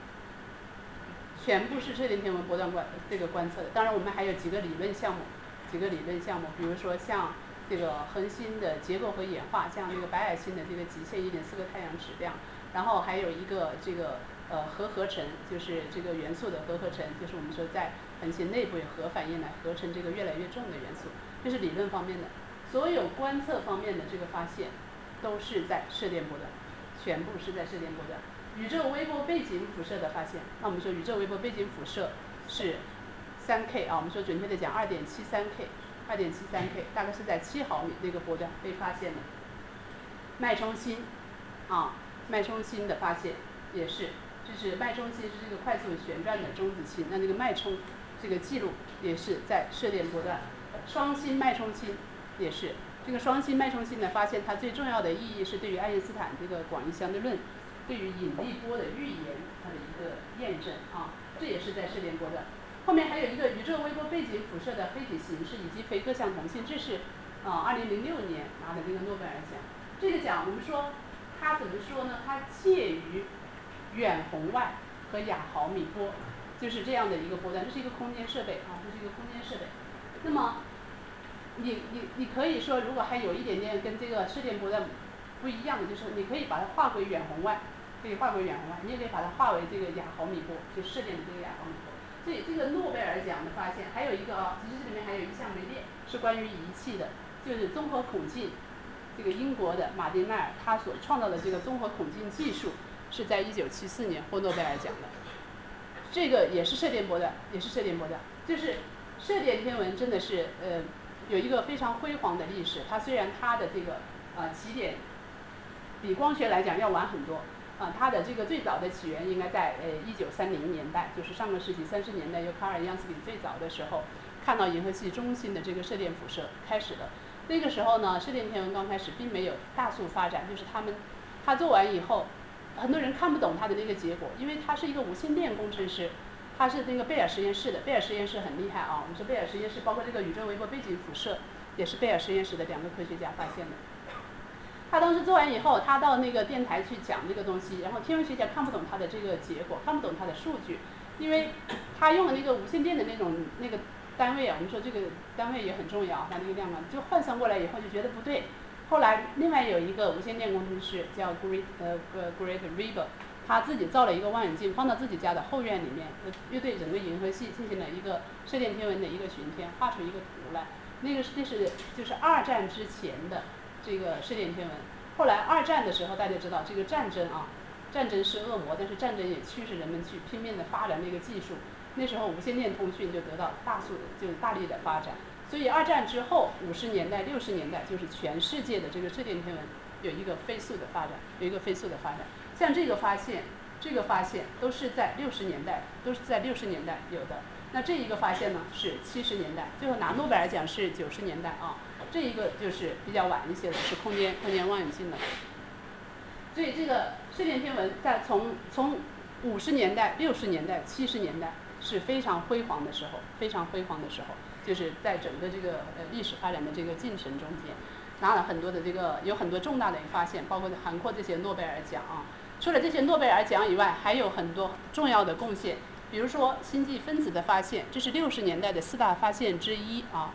全部是射电天文波段观测的。当然我们还有几个理论项目，比如说像这个恒星的结构和演化，像这个白矮星的这个极限1.4个太阳质量，然后还有一个这个核合成，就是这个元素的核合成，就是我们说在恒星内部有核反应来合成这个越来越重的元素，这是理论方面的。所有观测方面的这个发现，都是在射电波段，全部是在射电波段。宇宙微波背景辐射的发现，那我们说宇宙微波背景辐射是3K 啊，我们说准确的讲2.73K，大概是在7毫米那个波段被发现的。脉冲星啊，脉冲星的发现也是，就是脉冲星是这个快速旋转的中子星，那这个脉冲这个记录也是在射电波段。双星脉冲星也是，这个双星脉冲星的发现，它最重要的意义是对于爱因斯坦这个广义相对论对于引力波的预言它的一个验证啊，这也是在射电波段。后面还有一个宇宙微波背景辐射的黑体形式以及非各项同性，这是2006年拿的这个诺贝尔奖。这个奖我们说它怎么说呢？它介于远红外和亚毫米波，就是这样的一个波段，这是一个空间设备啊，这是一个空间设备。那么你可以说，如果还有一点点跟这个射电波段不一样的，就是你可以把它划归远红外，可以划归远红外，你也可以把它划为这个亚毫米波，就射电的这个亚毫米波。所以这个诺贝尔奖的发现还有一个其实这里面还有一项没列，是关于仪器的，就是综合孔径。这个英国的马丁奈尔他所创造的这个综合孔径技术，是在1974年获诺贝尔奖的。这个也是射电波段，也是射电波段，就是射电天文真的是有一个非常辉煌的历史。它虽然它的这个起点比光学来讲要晚很多。它的这个最早的起源应该在1930年代，就是上个世纪30年代，由卡尔·杨斯比最早的时候看到银河系中心的这个射电辐射开始的。那个时候呢，射电天文刚开始并没有大速发展，就是他做完以后，很多人看不懂他的那个结果，因为他是一个无线电工程师，他是那个贝尔实验室的，贝尔实验室很厉害啊。我们说贝尔实验室包括这个宇宙微波背景辐射，也是贝尔实验室的2个科学家发现的。他当时做完以后，他到那个电台去讲这个东西，然后天文学家看不懂他的这个结果，看不懂他的数据，因为他用的那个无线电的那个单位啊，我们说这个单位也很重要，它那个量啊，就换算过来以后就觉得不对。后来另外有一个无线电工程师叫 Great Riber， 他自己造了一个望远镜，放到自己家的后院里面，又对整个银河系进行了一个射电天文的一个巡天，画出一个图来。这是就是2战之前的这个射电天文。后来2战的时候，大家知道这个战争啊，战争是恶魔，但是战争也驱使人们去拼命的发展那个技术。那时候无线电通讯就得到就是大力的发展。所以2战之后，50年代、60年代，就是全世界的这个射电天文有一个飞速的发展，像这个发现都是在60年代，有的。那这一个发现呢是70年代，最后拿诺贝尔奖是90年代啊。这一个就是比较晚一些的，是空间望远镜的。所以这个射电天文在从50年代、60年代、70年代是非常辉煌的时候，就是在整个这个历史发展的这个进程中间，拿了很多的有很多重大的发现，包括涵括这些诺贝尔奖啊。除了这些诺贝尔奖以外，还有很多重要的贡献，比如说星际分子的发现，这是60年代的4大发现之一啊。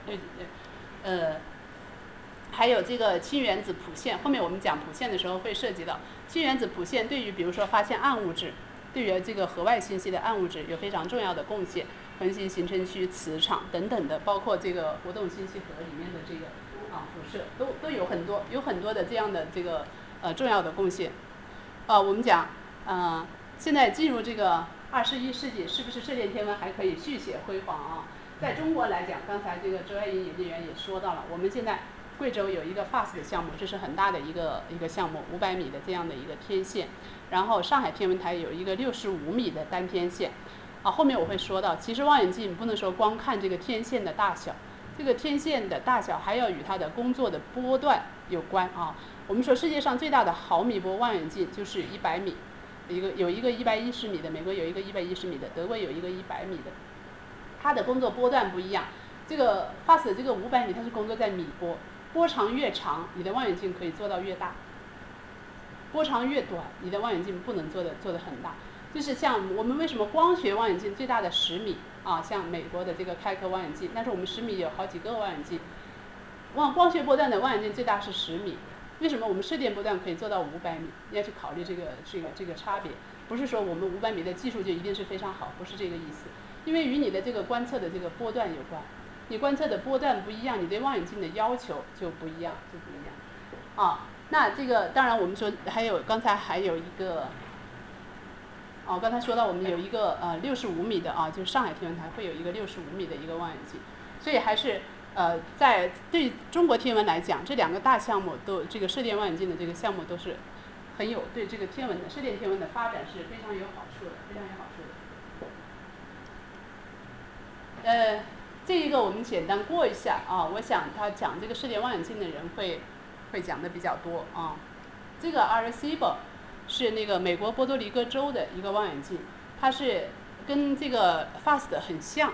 还有这个氢原子谱线，后面我们讲谱线的时候会涉及到氢原子谱线，对于比如说发现暗物质，对于这个核外信息的暗物质有非常重要的贡献，恒星形成区、磁场等等的，包括这个活动信息核里面的这个辐射，都有很多的这样的这个重要的贡献。我们讲现在进入这个21世纪，是不是射电天文还可以续写辉煌啊？在中国来讲，刚才这个周爱英研究员也说到了，我们现在贵州有一个 FAST 的项目，这是很大的一个项目，500米的这样的一个天线。然后上海天文台有一个65米的单天线。后面我会说到，其实望远镜不能说光看这个天线的大小，这个天线的大小还要与它的工作的波段有关啊。我们说世界上最大的毫米波望远镜就是100米，有一个110米的，美国有一个110米的，德国有一个100米的，它的工作波段不一样。这个 FAST 这个500米它是工作在米波。波长越长，你的望远镜可以做到越大；波长越短，你的望远镜不能做的很大。就是像我们为什么光学望远镜最大的10米啊，像美国的这个开克望远镜，但是我们10米有好几个望远镜。 光学波段的望远镜最大是10米，为什么我们射电波段可以做到500米？你要去考虑这个差别，不是说我们500米的技术就一定是非常好，不是这个意思，因为与你的这个观测的这个波段有关，你观测的波段不一样，你对望远镜的要求就不一样。啊，那这个当然我们说刚才还有一个。刚才说到我们有一个65米的啊，就是上海天文台会有一个65米的一个望远镜，所以还是在对中国天文来讲，这2个大项目都这个射电望远镜的这个项目都是很有对这个射电天文的发展是非常有好处的，非常有好处的。这一个我们简单过一下啊，我想他讲这个射电望远镜的人会讲的比较多啊。这个 Arecibo 是那个美国波多黎各州的一个望远镜，它是跟这个 FAST 很像。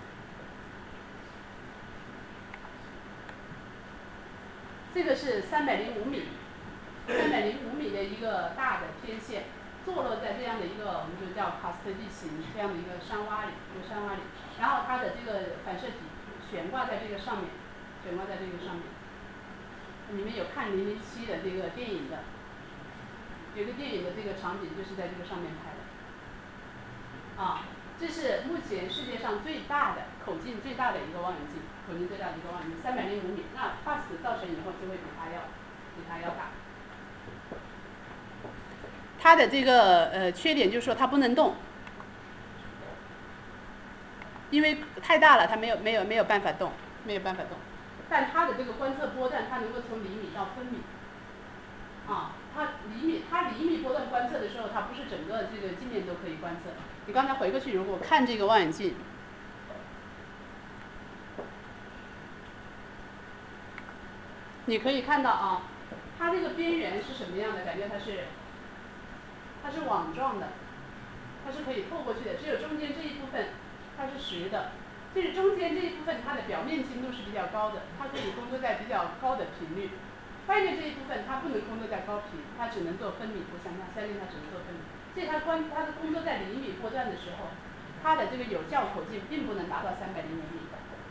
这个是305米的一个大的天线，坐落在这样的一个我们就叫喀斯特地形这样的一个山洼里，然后它的这个反射体悬挂在这个上面，你们有看007的这个电影的？有个电影的这个场景就是在这个上面拍的，啊，这是目前世界上口径最大的一个望远镜，305米。那 FAST 造成以后就会比它要大。它的这个缺点就是说它不能动，因为太大了，它没有办法动，但它的这个观测波段，它能够从厘米到分米。啊，它厘米波段观测的时候，它不是整个这个镜面都可以观测。你刚才回过去，如果看这个望远镜，你可以看到啊，它这个边缘是什么样的？感觉它是网状的，它是可以透过去的，只有中间这一部分它是实的。就是中间这一部分它的表面精度是比较高的，它可以工作在比较高的频率。外面这一部分它不能工作在高频，它只能做分米，我相信它只能做分米。所以它的工作在厘米波段的时候，它的这个有效口径并不能达到305米，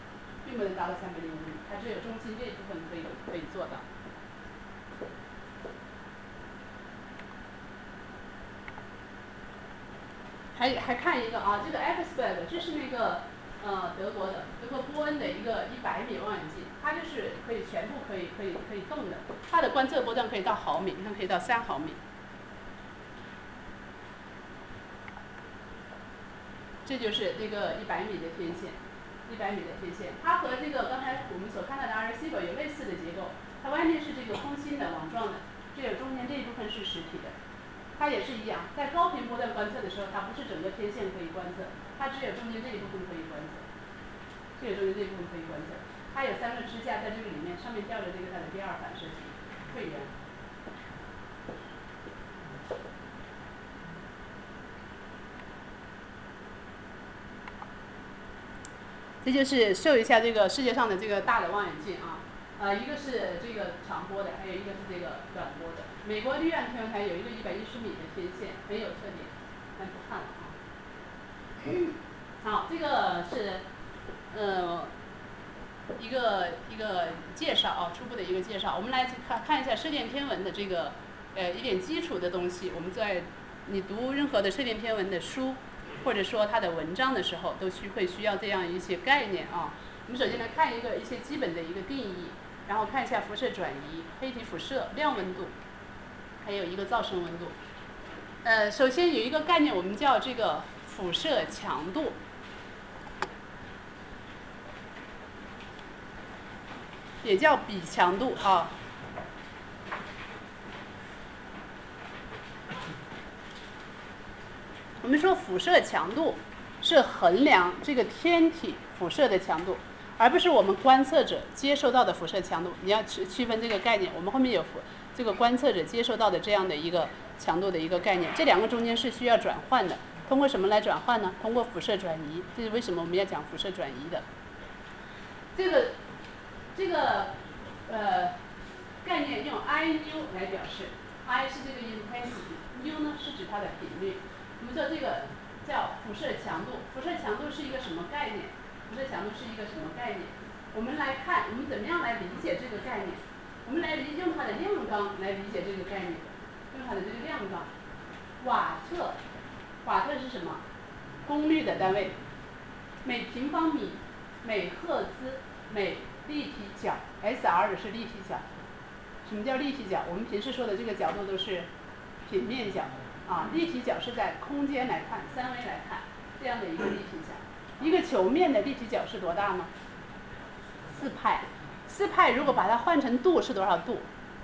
它只有中心这一部分可以做到。还看一个啊，这个 Exberg 这是那个德国波恩的一个100米望远镜，它就是全部可以动的，它的观测波段可以到毫米，你看可以到3毫米。这就是这个100米的天线，它和这个刚才我们所看到的 Arecibo 有类似的结构，它外面是这个空心的网状的，只有中间这一部分是实体的。它也是一样，在高频波段观测的时候，它不是整个天线可以观测，它只有中间这一部分可以观测。它有3个支架在这个里面，上面吊着这个它的第2反射体会源。这就是秀一下这个世界上的这个大的望远镜啊，一个是这个长波的，还有一个是这个短波的。美国绿岸天文台有一个110米的天线，很有特点，但不看了啊。好，这个是一个介绍啊，初步的一个介绍。我们来看一下射电天文的这个一点基础的东西。我们在你读任何的射电天文的书，或者说它的文章的时候，都会需要这样一些概念啊。我们首先来看一些基本的一个定义，然后看一下辐射转移、黑体辐射、亮温度，还有一个噪声温度。首先有一个概念，我们叫这个辐射强度。也叫比强度啊。我们说辐射强度是衡量这个天体辐射的强度，而不是我们观测者接收到的辐射强度。你要区分这个概念，我们后面有这个观测者接收到的这样的一个强度的一个概念，这2个中间是需要转换的。通过什么来转换呢？通过辐射转移。这是为什么我们要讲辐射转移的。这个概念用 IU 来表示 ，I 是这个 intensity，U 呢是指它的频率。我们说这个叫辐射强度。辐射强度是一个什么概念？ 我们来看，我们怎么样来理解这个概念？我们来用它的量纲来理解这个概念，用它的这个量纲。瓦特，瓦特是什么？功率的单位，每平方米、每赫兹、每立体角 ，SR 是立体角。什么叫立体角？我们平时说的这个角度都是平面角啊，立体角是在空间来看、三维来看这样的一个立体角。一个球面的立体角是多大呢？4派。4派如果把它换成度是多少度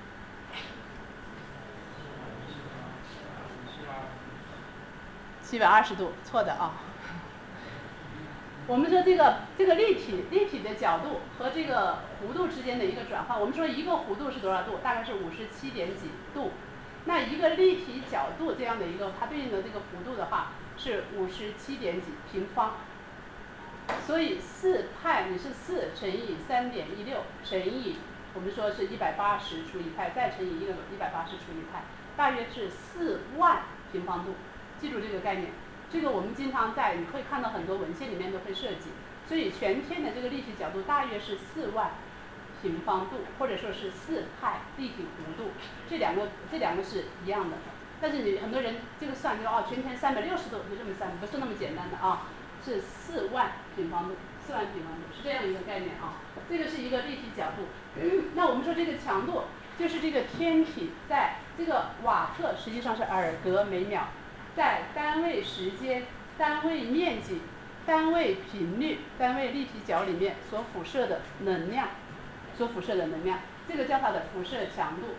？720度，错的啊。我们说这个立体的角度和这个弧度之间的一个转换，我们说一个弧度是多少度？大概是57点几度。那一个立体角度这样的一个它对应的这个弧度的话是57点几平方。所以4派你是4乘以3.16乘以我们说是180除以派，再乘以180除以派，大约是4万平方度。记住这个概念。这个我们经常你会看到很多文献里面都会涉及，所以全天的这个立体角度大约是4万平方度，或者说是4派立体弧度，这两个是一样的。但是很多人这个算就全天360度就这么算，不是那么简单的啊，是4万平方度，4万平方度是这样一个概念啊。这个是一个立体角度。那我们说这个强度就是这个天体在这个瓦特实际上是尔格每秒。在单位时间、单位面积、单位频率、单位立体角里面所辐射的能量，这个叫它的辐射强度。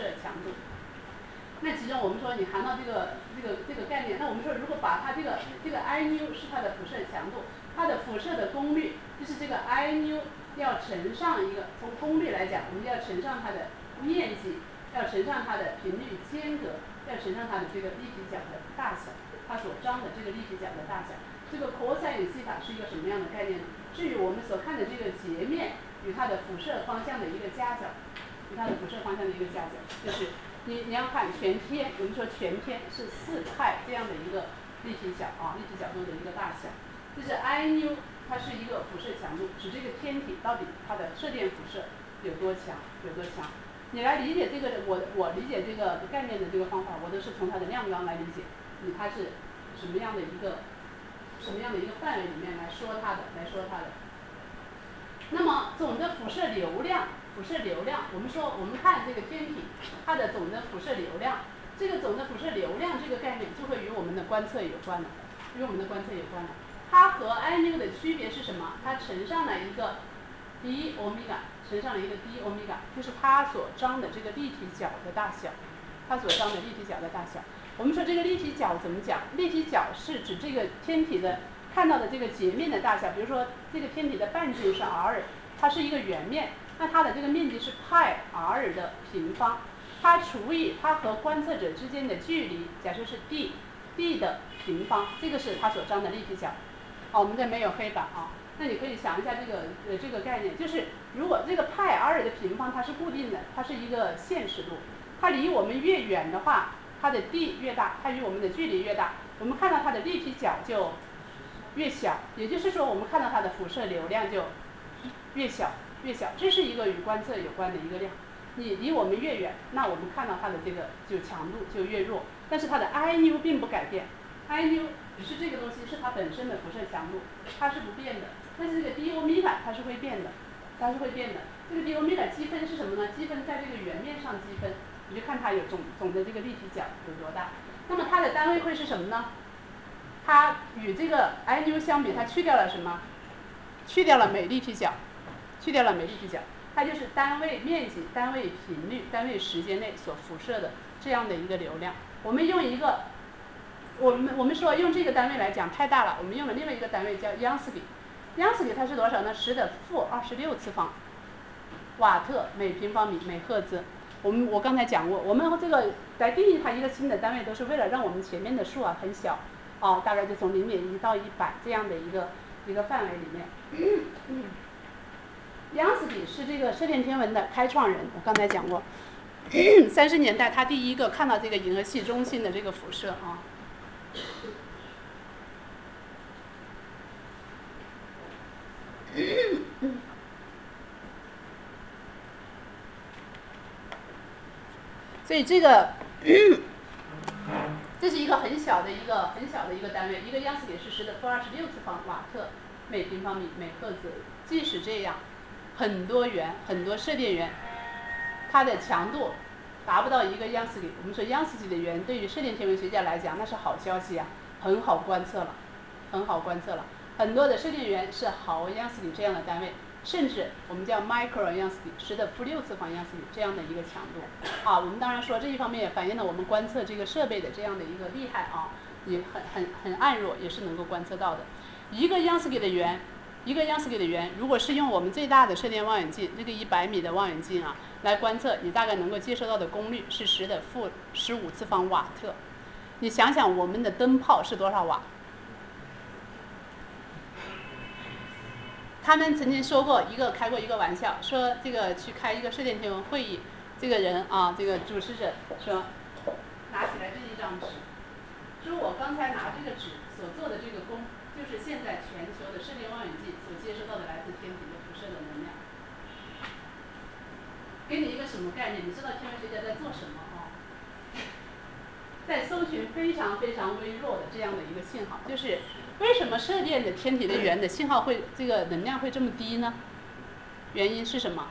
那其中我们说你谈到这个概念，那我们说如果把它这个 IU 是它的辐射强度，它的辐射的功率就是这个 IU 要乘上一个，从功率来讲，我们要乘上它的面积，要乘上它的频率间隔。要乘上它的这个立体角的大小，它所张的这个立体角的大小。这个 cosine 西塔是一个什么样的概念呢？至于我们所看的这个截面与它的辐射方向的一个夹角，就是你要看全天，我们说全天是4派这样的一个立体角啊，立体角度的一个大小。这是 IU， 它是一个辐射强度，指这个天体到底它的射电辐射有多强。你来理解这个，我理解这个概念的这个方法，我都是从它的量纲来理解，它是什么样的一个范围里面来说它的。那么总的辐射流量，我们看这个天体，它的总的辐射流量，这个总的辐射流量这个概念就会与我们的观测有关了，它和 IU 的区别是什么？它乘上了一个 d 欧米伽。就是它所张的这个立体角的大小。我们说这个立体角怎么讲？立体角是指这个天体的看到的这个截面的大小。比如说这个天体的半径是 r， 它是一个圆面，那它的这个面积是派 r 的平方，它除以它和观测者之间的距离，假设是 d 的平方，这个是它所张的立体角。我们这没有黑板啊。那你可以想一下这个概念，就是如果这个派 r 的平方它是固定的，它是一个现实度，它离我们越远的话，它的 d 越大，它与我们的距离越大，我们看到它的立体角就越小，也就是说我们看到它的辐射流量就越小。这是一个与观测有关的一个量。你离我们越远，那我们看到它的这个就强度就越弱，但是它的 IU 并不改变。IU 只是这个东西是它本身的辐射强度，它是不变的。但是这个 d 欧米伽它是会变的。这个 d 欧米伽积分是什么呢？积分在这个圆面上积分，你就看它有总的这个立体角有多大。那么它的单位会是什么呢？它与这个 IU 相比，它去掉了什么？去掉了每立体角。它就是单位面积、单位频率、单位时间内所辐射的这样的一个流量。我们用一个，我们说用这个单位来讲太大了，我们用了另外一个单位叫央斯比。央斯比它是多少呢？10⁻26次方瓦特每平方米每赫兹。我刚才讲过，我们这个来定义它一个新的单位，都是为了让我们前面的数很小，大概就从0.1到100这样的一个范围里面。央斯比是这个射电天文的开创人，我刚才讲过。30年代他第一个看到这个银河系中心的这个辐射啊。 所以这个这是一个很小的一个单位，一个央斯给是10的负26次方瓦特每平方米每赫兹。即使这样，很多射电源，它的强度达不到一个央斯给。我们说央斯级的源对于射电天文学家来讲，那是好消息啊，很好观测了。很多的射电源是毫央斯给这样的单位，甚至我们叫 micro 央斯给10的负6次方央斯给这样的一个强度。我们当然说这一方面也反映了我们观测这个设备的这样的一个厉害啊，也很暗弱，也是能够观测到的。一个央斯给的源，如果是用我们最大的射电望远镜，这个100米的望远镜啊来观测，你大概能够接收到的功率是10的负15次方瓦特。你想想我们的灯泡是多少瓦？他们曾经开过一个玩笑，说这个去开一个射电天文会议，这个人啊，这个主持者说，拿起来这一张纸，说我刚才拿这个纸所做的这个功，就是现在全球的射电望远镜所接收到的来自天体的辐射的能量。给你一个什么概念？你知道天文学家在做什么啊？在搜寻非常非常微弱的这样的一个信号，就是为什么射电的天体的源的信号会这个能量会这么低呢？原因是什么？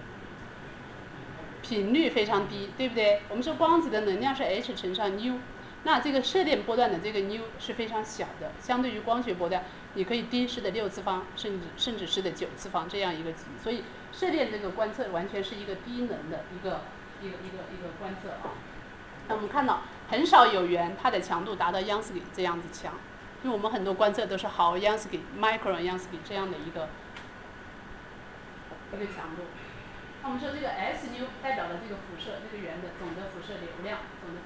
频率非常低，对不对？我们说光子的能量是 h 乘上 nu， 那这个射电波段的这个 nu 是非常小的，相对于光学波段，你可以低10的6次方，甚至10的9次方这样一个级。所以射电这个观测完全是一个低能的一个观测啊。那我们看到很少有源它的强度达到央斯给这样子强，因为我们很多观测都是毫央斯给、micro 央斯给这样的一个强度。那我们说这个 S nu 代表了这个辐射，这个源的总的辐射流量。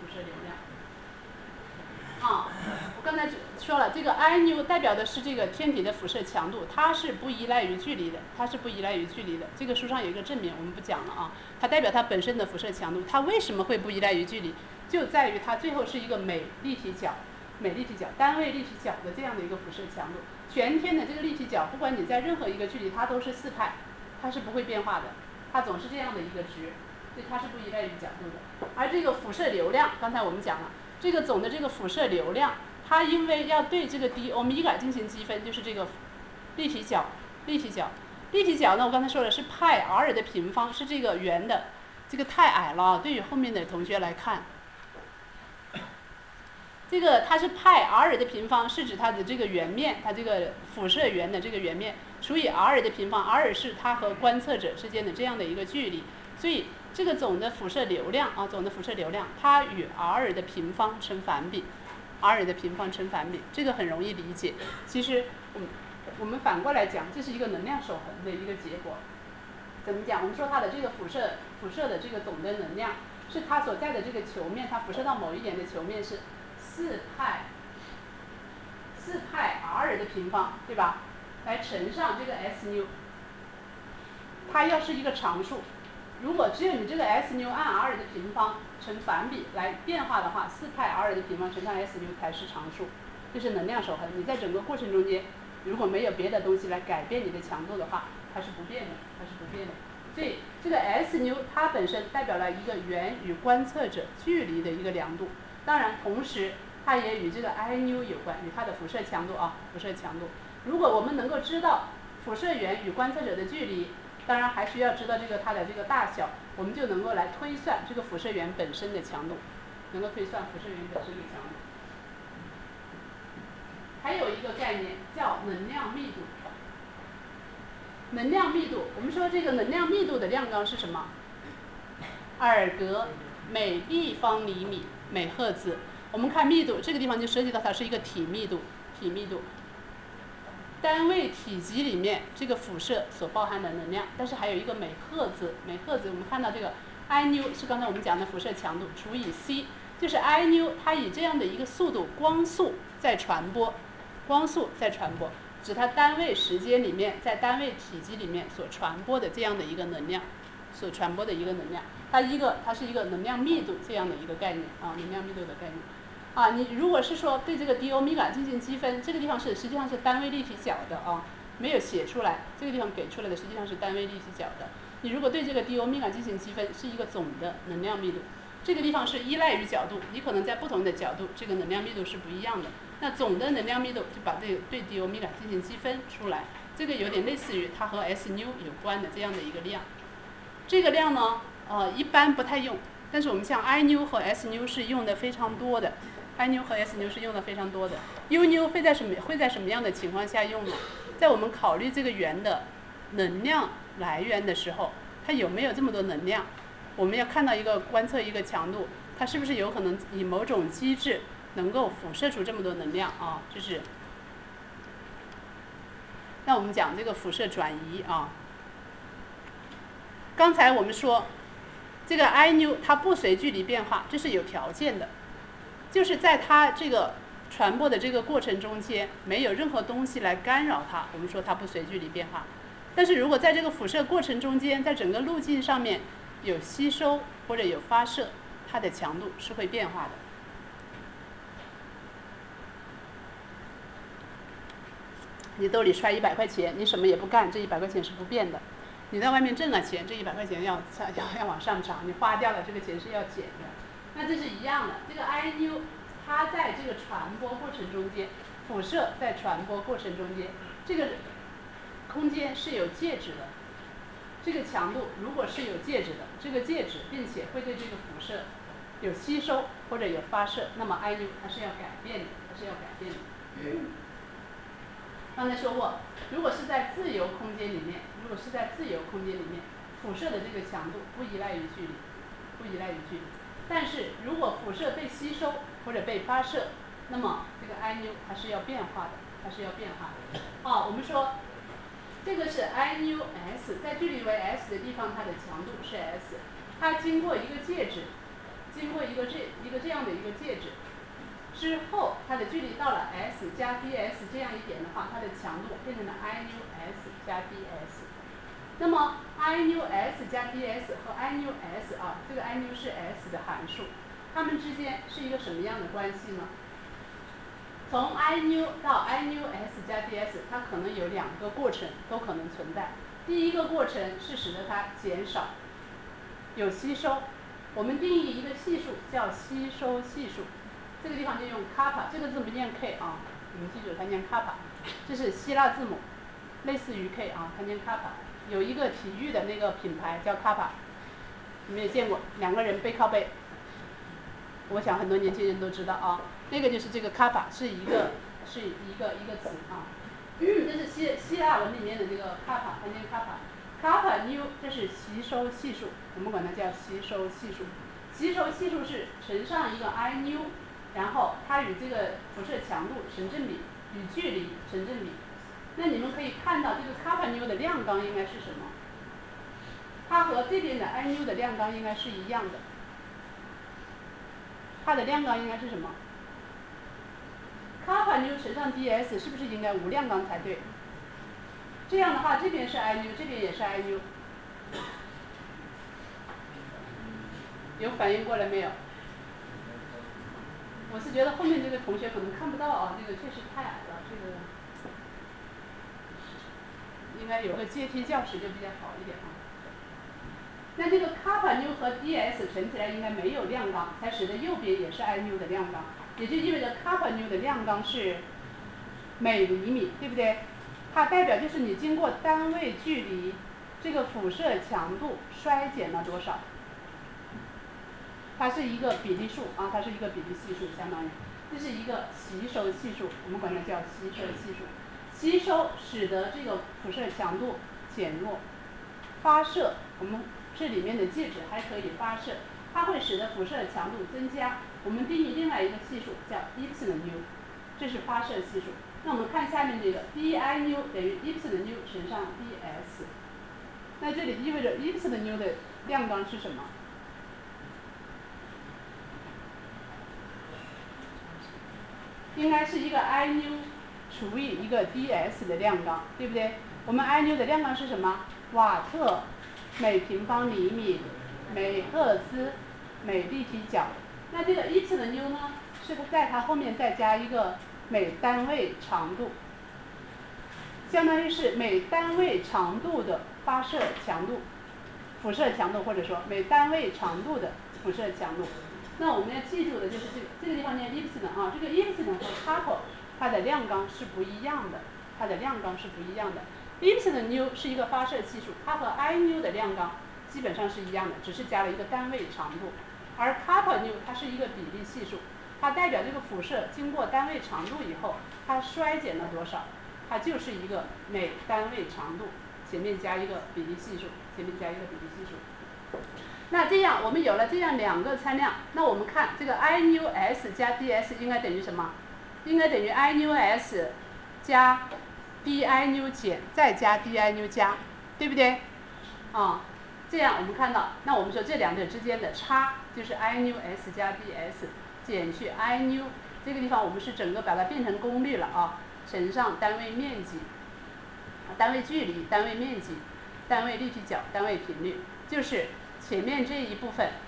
我刚才说了，这个 I nu 代表的是这个天体的辐射强度，它是不依赖于距离的，这个书上有一个证明，我们不讲了啊。它代表它本身的辐射强度，它为什么会不依赖于距离？就在于它最后是一个镁立体角，单位立体角的这样的一个辐射强度。全天的这个立体角，不管你在任何一个距离，它都是4派，它是不会变化的，它总是这样的一个值，所以它是不依赖于角度的。而这个辐射流量，刚才我们讲了。这个总的这个辐射流量，它因为要对这个 d 欧米伽进行积分，就是这个立体角呢，我刚才说的是派 r 的平方，是这个圆的，这个太矮了，对于后面的同学来看，这个它是派 r 的平方，是指它的这个圆面，它这个辐射源的这个圆面除以 r 的平方 ，r 是它和观测者之间的这样的一个距离，所以这个总的辐射流量啊，它与 r 的平方成反比，这个很容易理解。其实我们反过来讲，这是一个能量守恒的一个结果。怎么讲？我们说它的这个辐射的这个总的能量，是它所在的这个球面，它辐射到某一点的球面是4派 r 的平方，对吧？来乘上这个 S nu， 它要是一个常数。如果只有你这个 S nu 按 r 的平方成反比来变化的话，4派 r 的平方乘上 S nu 才是常数，这是能量守恒。你在整个过程中间，如果没有别的东西来改变你的强度的话，它是不变的。所以这个 S nu 它本身代表了一个源与观测者距离的一个量度，当然同时它也与这个 I nu 有关，与它的辐射强度。如果我们能够知道辐射源与观测者的距离，当然还需要知道它的这个大小，我们就能够来推算这个辐射源本身的强度，还有一个概念叫能量密度。我们说这个能量密度的量纲是什么？尔格每立方厘米每赫兹。我们看密度，这个地方就涉及到它是一个体密度。单位体积里面这个辐射所包含的能量，但是还有一个每赫兹，我们看到这个 I nu 是刚才我们讲的辐射强度除以 c， 就是 I nu 它以这样的一个速度，光速在传播，指它单位时间里面，在单位体积里面所传播的这样的一个能量，它是一个能量密度这样的一个概念啊，能量密度的概念。你如果是说对这个 d 欧米伽进行积分，这个地方实际上是单位立体角的啊，没有写出来，这个地方给出来的实际上是单位立体角的。你如果对这个 d 欧米伽进行积分，是一个总的能量密度。 这个地方是依赖于角度，你可能在不同的角度，这个能量密度是不一样的。那总的能量密度就把这个对 d 欧米伽进行积分出来，这个有点类似于它和 S 纽有关的这样的一个量。这个量呢，一般不太用，但是我们像 I 纽和 S 纽是用的非常多的。I 纽和 S 纽是用的非常多的。U 纽会在什么样的情况下用呢？在我们考虑这个圆的能量来源的时候，它有没有这么多能量？我们要看到观测一个强度，它是不是有可能以某种机制能够辐射出这么多能量啊？就是，那我们讲这个辐射转移啊。刚才我们说，这个 I 纽它不随距离变化，这是有条件的，就是在它这个传播的这个过程中间，没有任何东西来干扰它，我们说它不随距离变化。但是如果在这个辐射过程中间，在整个路径上面有吸收或者有发射，它的强度是会变化的。你兜里揣100块钱，你什么也不干，这100块钱是不变的。你在外面挣了钱，这100块钱要往上涨，你花掉了，这个钱是要减的。那这是一样的，这个 I 纽它在这个传播过程中间，辐射在传播过程中间，这个空间是有介质的。这个强度如果是有介质的，这个介质并且会对这个辐射有吸收或者有发射，那么 I 纽它是要改变的，它是要改变的。刚才说过，如果是在自由空间里面，辐射的这个强度不依赖于距离，但是如果辐射被吸收或者被发射，那么这个 I 纽它是要变化的，我们说这个是 I 纽 S， 在距离为 S 的地方，它的强度是 S， 它经过一个介质，这样的一个介质之后，它的距离到了 S 加 ds 这样一点的话，它的强度变成了 I 纽 S 加 ds。那么 I 纽 S 加 ds 和 I 纽 S 这个 I 纽是 S 的函数，它们之间是一个什么样的关系呢？从 I 纽到 I 纽 S 加 ds， 它可能有2个过程都可能存在。第一个过程是使得它减少，有吸收。我们定义一个系数叫吸收系数，这个地方就用 kappa， 这个字不念 k 你们记住它念 kappa， 这是希腊字母，类似于 k 它念 kappa。有一个体育的那个品牌叫 kappa， 你们也见过，2个人背靠背，我想很多年轻人都知道那个就是这个 kappa， 是一个词这是希腊文里面的这个 kappa， 它念 kappa。kappa 纽这是吸收系数，我们管它叫吸收系数。吸收系数是乘上一个 I 纽，然后它与这个辐射强度成正比，与距离成正比。那你们可以看到这个 kappa 纽的量纲应该是什么？它和这边的 I 纽的量纲应该是一样的。它的量纲应该是什么？ kappa 纽乘上 ds 是不是应该无量纲才对？这样的话，这边是 I 纽，这边也是 I 纽。有反应过来没有？我是觉得后面这个同学可能看不到这个确实太矮了，这个应该有个阶梯教室就比较好一点那这个 kappa 纽和 ds 乘起来应该没有量纲，才使得右边也是 I 纽的量纲，也就意味着 kappa 纽的量纲是每厘米，对不对？它代表就是你经过单位距离，这个辐射强度衰减了多少？它是一个比例数它是一个比例系数，相当于这是一个吸收系数，我们管它叫吸收系数。吸收使得这个辐射强度减弱，发射我们这里面的介质还可以发射，它会使得辐射强度增加。我们定义另外一个系数叫 epsilon 纽，这是发射系数。那我们看下面这个 di 纽等于 epsilon 纽乘上 ds， 那这里意味着 epsilon 纽的量纲是什么？应该是一个 I 纽除以一个 ds 的量纲，对不对？我们 I 纽的量纲是什么？瓦特每平方厘米每赫兹每立体角。那这个 epsilon 纽呢，是在它后面再加一个每单位长度，相当于是每单位长度的发射强度、辐射强度，或者说每单位长度的辐射强度。那我们要记住的就是这个地方念 epsilon 啊，这个 epsilon 和 couple 它的量纲是不一样的，它的量纲是不一样的。epsilon nu 是一个发射系数，它和 I nu 的量纲基本上是一样的，只是加了一个单位长度。而 couple nu 它是一个比例系数，它代表这个辐射经过单位长度以后，它衰减了多少，它就是一个每单位长度前面加一个比例系数，前面加一个比例系数。那这样我们有了这样两个参量，那我们看这个 I nu s 加 ds 应该等于什么？应该等于 I nu s 加 di nu 减再加 di nu 加，对不对？这样我们看到，那我们说这两者之间的差就是 I nu s 加 ds 减去 I nu， 这个地方我们是整个把它变成功率了啊，乘上单位面积、单位距离、单位面积、单位立体角、单位频率，就是前面这一部分，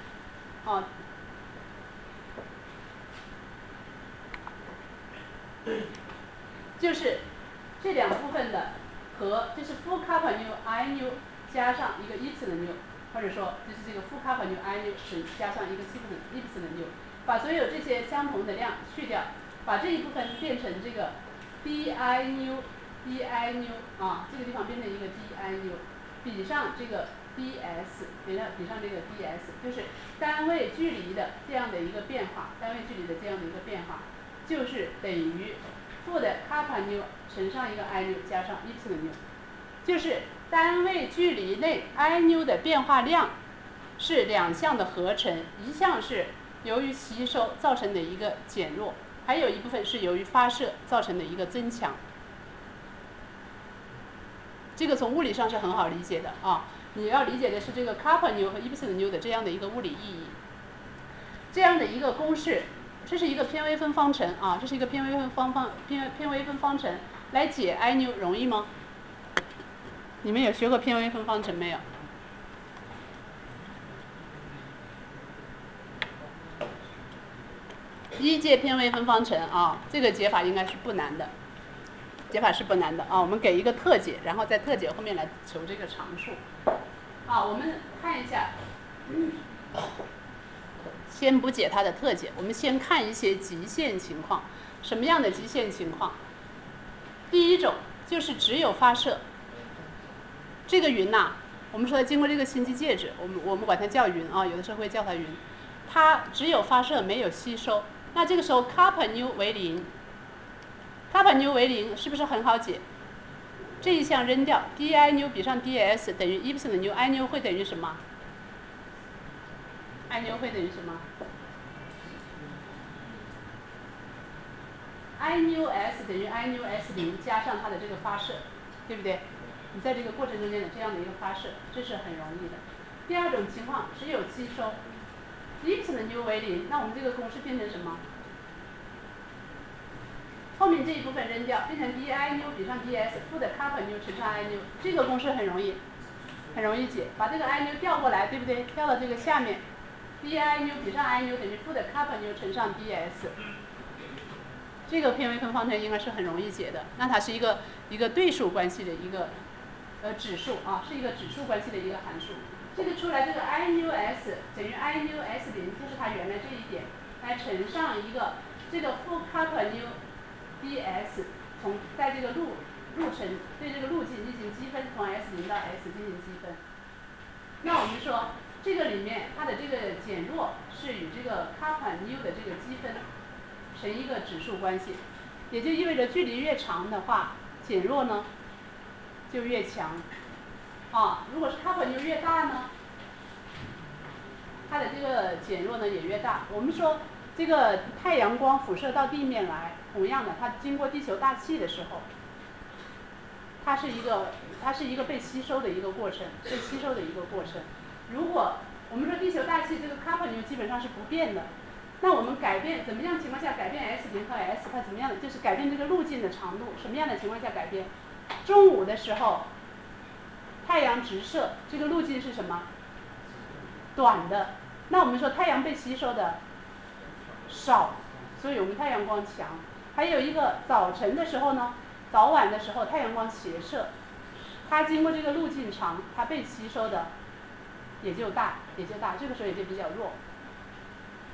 就是这两部分的和就是 full kappa nu I nu 加上一个 epsilon nu， 或者说就是这个 full kappa nu I nu 加上一个 epsilon nu， 把所有这些相同的量去掉，把这一部分变成这个 di nu 这个地方变成一个 di nu， 比上这个 ds， 比上这个 ds， 就是单位距离的这样的一个变化，单位距离的这样的一个变化，就是等于负的 kappa nu 乘上一个 I nu 加上 epsilon nu， 就是单位距离内 I nu 的变化量是两项的合成，一项是由于吸收造成的一个减弱，还有一部分是由于发射造成的一个增强。这个从物理上是很好理解的啊，你要理解的是这个 kappa nu 和 epsilon nu 的这样的一个物理意义。这样的一个公式，这是一个偏微分方程啊，这是一个偏微分方程，来解 I nu 容易吗？你们有学过偏微分方程没有？一阶偏微分方程啊，这个解法应该是不难的，我们给一个特解，然后在特解后面来求这个常数。我们看一下，先不解它的特解，我们先看一些极限情况。什么样的极限情况？第一种就是只有发射，这个云我们说经过这个星际介质，我们管它叫云啊，有的时候会叫它云，它只有发射没有吸收。那这个时候 kappa nu 为零 ，kappa nu 为零是不是很好解？这一项扔掉 ，di nu 比上 ds 等于 epsilon nu I nu 会等于什么 ？I nu 会等于什么 ？I nu s 等于 I nu s 零加上它的这个发射，对不对？你在这个过程中间的这样的一个发射，这是很容易的。第二种情况只有吸收 ，epsilon nu 为零，那我们这个公式变成什么？后面这一部分扔掉，变成 di nu 比上 ds 负的 kappa nu 乘上 I nu， 这个公式很容易解，把这个 I nu 调过来，对不对？调到这个下面 ，di nu 比上 I nu 等于负的 kappa nu 乘上 ds。这个偏微分方程应该是很容易解的。那它是一个对数关系的一个指数啊，是一个指数关系的一个函数。这个出来这个 I nu s 等于 I nu s 零，就是它原来这一点，来乘上一个这个负 kappa nu ds， 在这个路程对这个路径进行积分，从 s 零到 s 进行积分。那我们说这个里面它的这个减弱是与这个 kappa nu 的这个积分成一个指数关系，也就意味着距离越长的话，减弱呢就越强。如果是 kappa nu 越大呢，它的这个减弱呢也越大。我们说这个太阳光辐射到地面来，同样的，它经过地球大气的时候，它是一个被吸收的一个过程，如果我们说地球大气这个 kappa nu 基本上是不变的，那我们改变怎么样情况下改变 s 零和 s， 它怎么样的？就是改变这个路径的长度。什么样的情况下改变？中午的时候，太阳直射，这个路径是什么？短的。那我们说太阳被吸收的少，所以我们太阳光强。还有一个早晨的时候呢，早晚的时候太阳光斜射，它经过这个路径长，它被吸收的也就大，这个时候也就比较弱。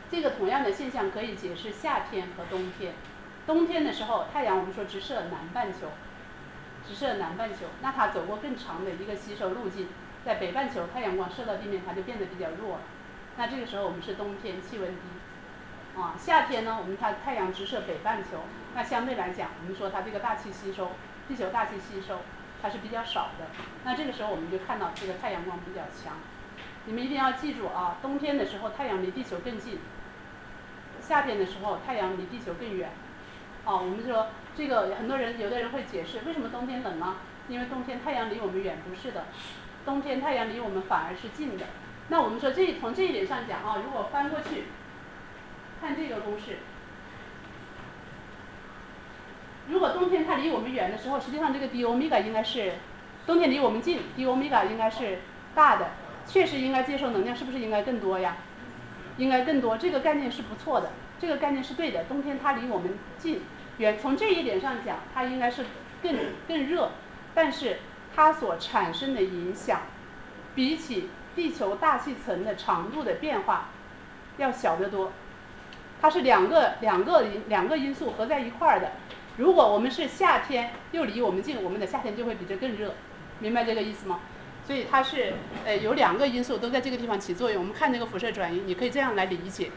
这个同样的现象可以解释夏天和冬天。冬天的时候，太阳我们说直射南半球，直射南半球，那它走过更长的一个吸收路径，在北半球太阳光射到地面，它就变得比较弱了。那这个时候我们是冬天，气温低。夏天呢，我们太阳直射北半球，那相对来讲，我们说它这个大气吸收，地球大气吸收它是比较少的。那这个时候我们就看到这个太阳光比较强。你们一定要记住啊，冬天的时候太阳离地球更近，夏天的时候太阳离地球更远。我们说这个有的人会解释为什么冬天冷呢？因为冬天太阳离我们远，不是的，冬天太阳离我们反而是近的。那我们说从这一点上讲如果翻过去看这个公式，如果冬天它离我们远的时候，实际上这个 d 欧米伽应该是冬天离我们近 ，d 欧米伽应该是大的，确实应该接收能量是不是应该更多呀？应该更多，这个概念是不错的，这个概念是对的。冬天它离我们近远，从这一点上讲，它应该是更热，但是它所产生的影响，比起地球大气层的长度的变化要小得多。它是两个因素合在一块儿的。如果我们是夏天又离我们近，我们的夏天就会比这更热，明白这个意思吗？所以它是有两个因素都在这个地方起作用。我们看这个辐射转移，你可以这样来理解，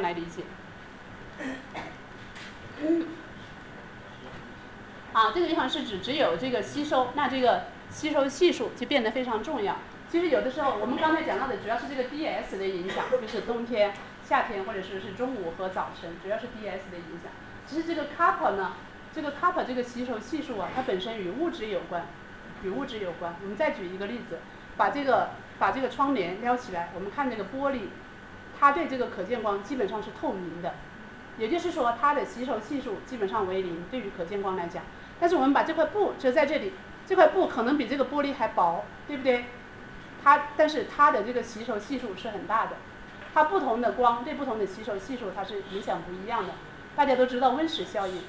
这个地方是只有这个吸收，那这个吸收系数就变得非常重要。其实有的时候我们刚才讲到的主要是这个 ds 的影响，就是冬天、夏天或者是中午和早晨，主要是 ds 的影响。其实这个 kappa 呢，这个 kappa 这个吸收系数它本身与物质有关。我们再举一个例子，把这个窗帘撩起来，我们看这个玻璃，它对这个可见光基本上是透明的，也就是说它的吸收系数基本上为0，对于可见光来讲。但是我们把这块布遮在这里，这块布可能比这个玻璃还薄，对不对？但是它的这个吸收系数是很大的，它不同的光对不同的吸收系数它是影响不一样的。大家都知道温室效应，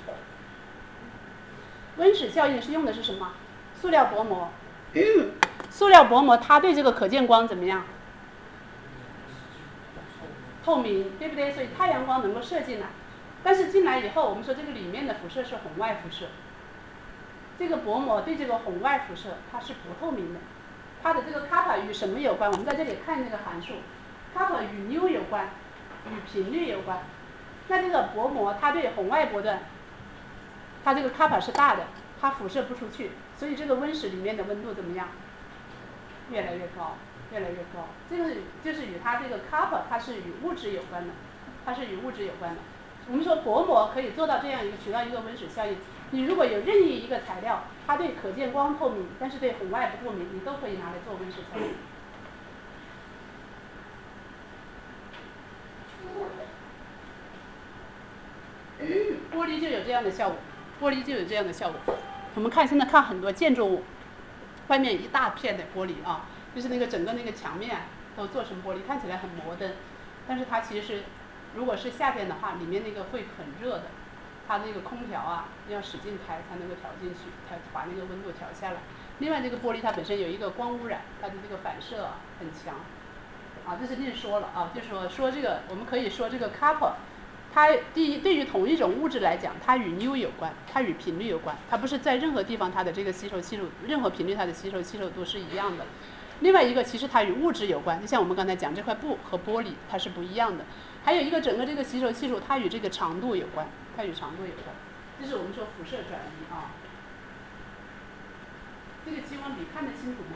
温室效应是用的是什么？塑料薄膜。塑料薄膜它对这个可见光怎么样？透明，对不对？所以太阳光能够射进来，但是进来以后，我们说这个里面的辐射是红外辐射。这个薄膜对这个红外辐射它是不透明的。它的这个 kappa 与什么有关？我们在这里看这个函数 ，kappa 与 nu 有关，与频率有关。那这个薄膜它对红外波段，它这个 kappa 是大的，它辐射不出去，所以这个温室里面的温度怎么样？越来越高。这个就是与它这个 kappa 它是与物质有关的，我们说薄膜可以做到这样起到一个温室效应。你如果有任意一个材料，它对可见光透明，但是对红外不透明，你都可以拿来做温室效应。玻璃就有这样的效果，我们现在看很多建筑物，外面一大片的玻璃就是那个整个那个墙面都做成玻璃，看起来很摩登，但是它其实如果是夏天的话，里面那个会很热的，它那个空调要使劲开才能够调进去，才把那个温度调下来。另外这个玻璃它本身有一个光污染，它的这个反射很强，这是另说了就是说这个我们可以说这个 kappa。它对于同一种物质来讲，它与 nu 有关，它与频率有关，它不是在任何地方它的这个吸收系数，任何频率它的吸收系数都是一样的。另外一个其实它与物质有关，就像我们刚才讲这块布和玻璃它是不一样的。还有一个整个这个吸收系数它与这个长度有关，这是我们说辐射转移这个激光笔看得清楚吗？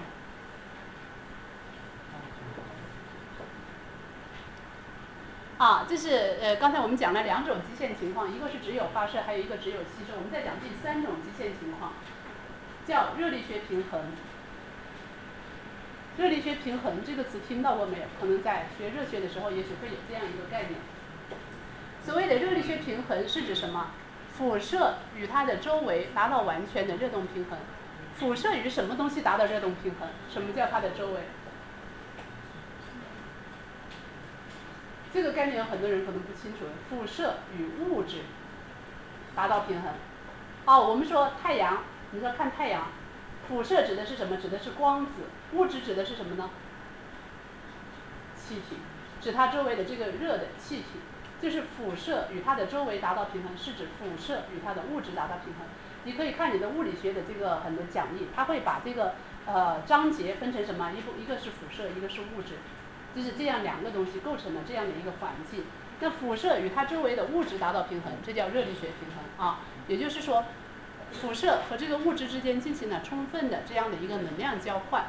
这是刚才我们讲了2种极限情况，一个是只有发射，还有一个只有吸收。我们再讲第3种极限情况，叫热力学平衡。热力学平衡这个词听到过没有？可能在学热学的时候，也许会有这样一个概念。所谓的热力学平衡是指什么？辐射与它的周围达到完全的热动平衡。辐射与什么东西达到热动平衡？什么叫它的周围？这个概念有很多人可能不清楚。辐射与物质达到平衡。我们说太阳，你说看太阳，辐射指的是什么？指的是光子。物质指的是什么呢？气体，指它周围的这个热的气体。 就是辐射与它的周围达到平衡，是指辐射与它的物质达到平衡。你可以看你的物理学的这个很多讲义，它会把这个章节分成什么？一个是辐射，一个是物质，就是这样两个东西构成了这样的一个环境。那辐射与它周围的物质达到平衡，这叫热力学平衡啊。也就是说，辐射和这个物质之间进行了充分的这样的一个能量交换。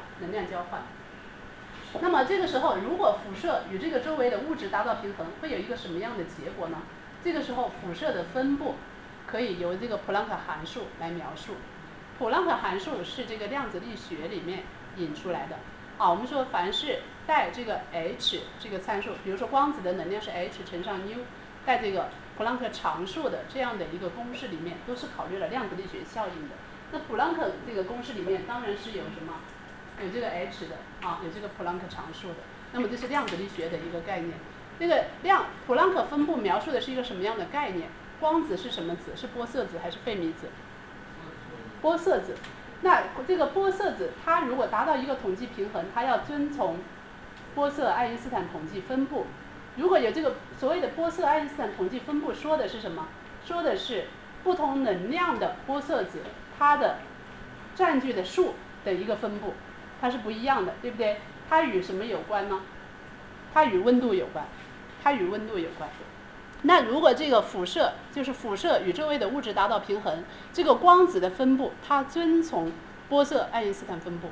那么这个时候，如果辐射与这个周围的物质达到平衡，会有一个什么样的结果呢？这个时候辐射的分布可以由这个普朗克函数来描述。普朗克函数是这个量子力学里面引出来的。我们说凡是带这个 h 这个参数，比如说光子的能量是 h 乘上 u， 带这个普朗克常数的这样的一个公式里面，都是考虑了量子力学效应的。那普朗克这个公式里面当然是有什么？有这个 h 的有这个普朗克常数的。那么这是量子力学的一个概念。这个普朗克分布描述的是一个什么样的概念？光子是什么子？是玻色子还是费米子？玻色子。那这个玻色子它如果达到一个统计平衡，它要遵从玻色爱因斯坦统计分布。如果有这个所谓的玻色爱因斯坦统计分布，说的是什么？说的是不同能量的玻色子它的占据的数的一个分布，它是不一样的，对不对？它与什么有关呢？它与温度有关。那如果这个辐射就是辐射与周围的物质达到平衡，这个光子的分布它遵从玻色爱因斯坦分布。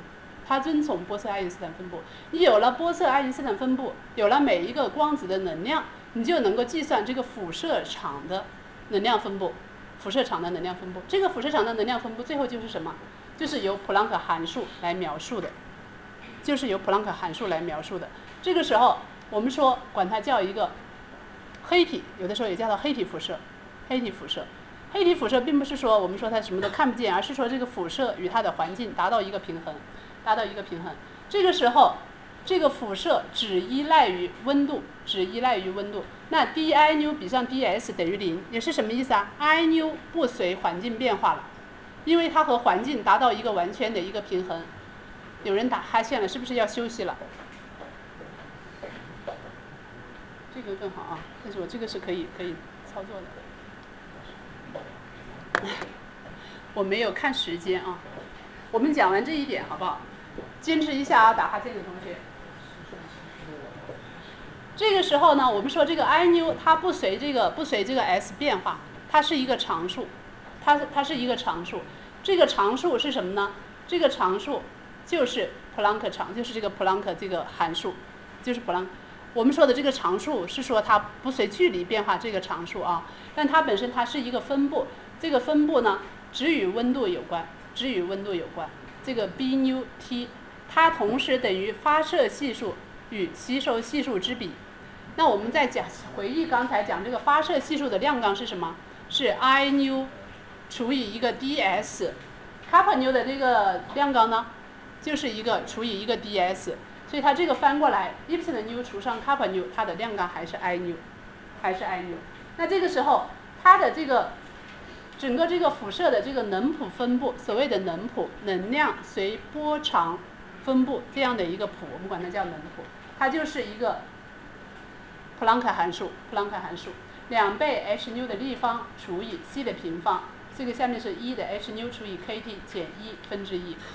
你有了玻色爱因斯坦分布，有了每一个光子的能量，你就能够计算这个辐射场的能量分布。这个辐射场的能量分布最后就是什么？就是由普朗克函数来描述的。这个时候我们说管它叫一个黑体，有的时候也叫做黑体辐射。黑体辐射并不是说我们说它什么都看不见，而是说这个辐射与它的环境达到一个平衡。这个时候这个辐射只依赖于温度。那 dI 比上 ds 等于0，也是什么意思啊？ I 不随环境变化了，因为它和环境达到一个完全的一个平衡。有人打哈欠了，是不是要休息了？这个更好啊，但是我这个是可以操作的。我没有看时间啊。我们讲完这一点好不好？坚持一下啊，打哈欠的同学。这个时候呢，我们说这个 I 它不随这个 s 变化，它是一个常数。这个常数是什么呢？这个常数就是普朗克常，就是这个普朗克这个函数，就是普朗克。我们说的这个常数是说它不随距离变化这个常数啊，但它本身它是一个分布，这个分布呢只与温度有关。这个 bT 它同时等于发射系数与吸收系数之比。那我们再回忆刚才讲这个发射系数的量纲是什么？是 I 除以一个 ds。卡帕纽的这个量纲呢，就是一个除以一个 ds。所以它这个翻过来 epsilon 除上 kappa 它的量纲还是 I。那这个时候它的这个整个这个辐射的这个能谱分布，所谓的能谱，能量随波长分布这样的一个谱，我们管它叫能谱。它就是一个普朗克函数，2倍 h 的立方除以 c 的平方，这个下面是1的 h 除以 kt 减1分之1。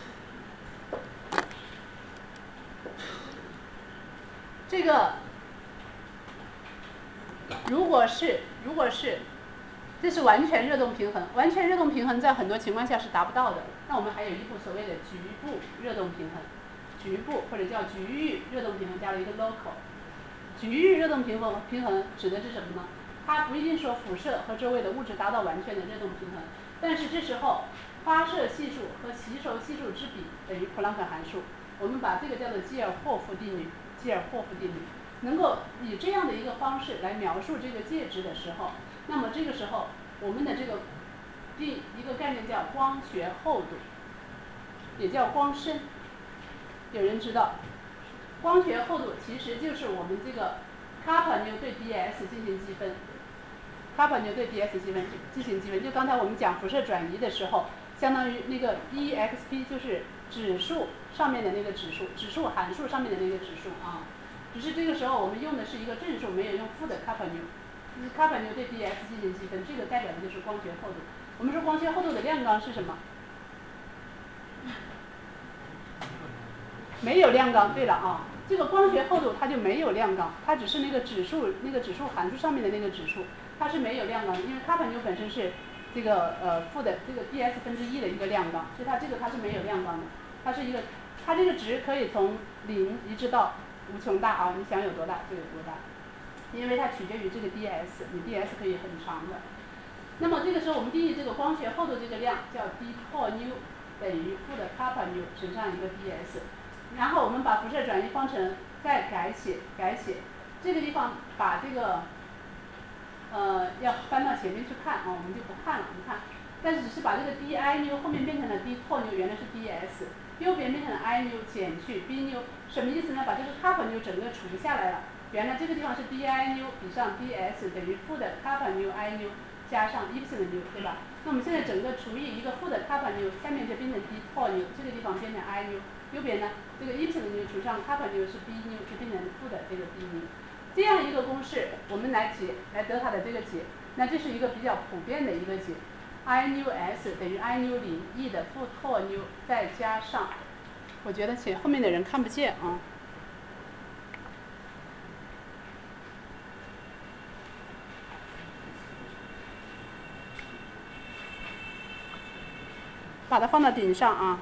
这个如果是这是完全热动平衡，在很多情况下是达不到的。那我们还有一步所谓的局部热动平衡，局部或者叫局域热动平衡加了一个 local。局域热动平衡指的是什么呢？它不一定说辐射和周围的物质达到完全的热动平衡，但是这时候发射系数和吸收系数之比等于普朗克函数。我们把这个叫做基尔霍夫定律。能够以这样的一个方式来描述这个介质的时候，那么这个时候我们的这个一个概念叫光学厚度，也叫光深。有人知道光学厚度其实就是我们这个 kappa 对 ds 进行积分。就刚才我们讲辐射转移的时候，相当于那个 exp 就是指数上面的那个指数函数上面的那个指数啊。只是这个时候我们用的是一个正数，没有用负的 kappa 纽。 就是 kappa 牛对 ds 进行积分，这个代表的就是光学厚度。我们说光学厚度的量纲是什么？没有量纲，对了啊，这个光学厚度它就没有量纲，它只是那个指数函数上面的那个指数，它是没有量纲的，因为 kappa 牛本身是这个负的这个 ds 分之一的一个量纲，所以它这个它是没有量纲的，它是一个，它这个值可以从0一直到无穷大啊，你想有多大就有多大，因为它取决于这个 ds， 你 ds 可以很长的。那么这个时候我们定义这个光学厚度这个量叫 d tau nu 等于负的 kappa nu 乘上一个 ds。然后我们把辐射转移方程再改写，这个地方把这个要翻到前面去看我们就不看了，我们看，但是只是把这个 d I nu 后面变成了 d tau nu， 原来是 ds， 右边变成了 I nu 减去 b nu， 什么意思呢？把这个 kappa nu 整个除下来了，原来这个地方是 d I nu 比上 ds 等于负的 kappa nu I nu 加上 epsilon nu， 对吧？那我们现在整个除以一个负的 kappa nu， 下面就变成 d tau nu， 这个地方变成 I nu， 右边呢，这个 epsilon nu 除上 kappa nu 是 b nu， 就变成负的这个 b nu。这样一个公式，我们来得它的这个解，那这是一个比较普遍的一个解 ，I nu s 等于 I nu 0 e 的负 tau nu 再加上，我觉得后面的人看不见啊。把它放到顶上啊。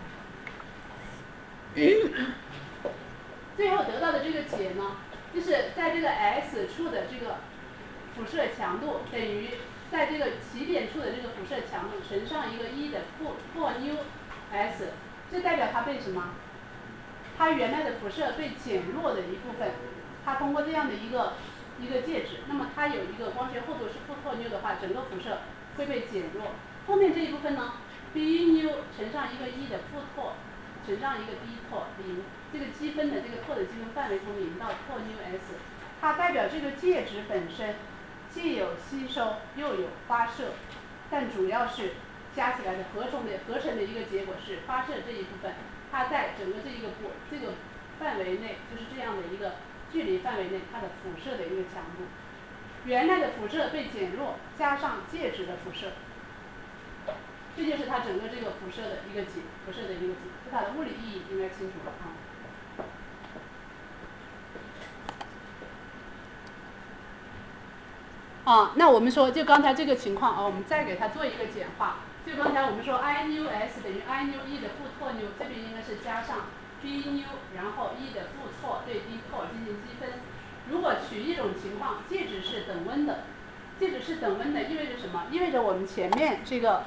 最后得到的这个解呢，就是在这个 S 处的这个辐射强度等于在这个起点处的这个辐射强度乘上一个1的负 tau nu s， 这代表它被什么？它原来的辐射被减弱的一部分，它通过这样的一个介质，那么它有一个光学厚度是负 tau nu 的话，整个辐射会被减弱。后面这一部分呢 ，b nu 乘上一个1的负 tau 乘上一个 d tau 0，这个积分的这个 tau 的积分范围从0到 tau nu s， 它代表这个介质本身既有吸收又有发射，但主要是加起来的合成的一个结果是发射这一部分，它在整个这个范围内，就是这样的一个距离范围内，它的辐射的一个强度，原来的辐射被减弱，加上介质的辐射。这就是它整个这个辐射的一个解，就它的物理意义应该清楚了那我们说就刚才这个情况我们再给它做一个简化。就刚才我们说 I nu s 等于 I nu e 的负 tau nu， 这边应该是加上 b nu， 然后 e 的负 tau 对 d tau 进行积分。如果取一种情况，介质是等温的，意味着什么？意味着我们前面这个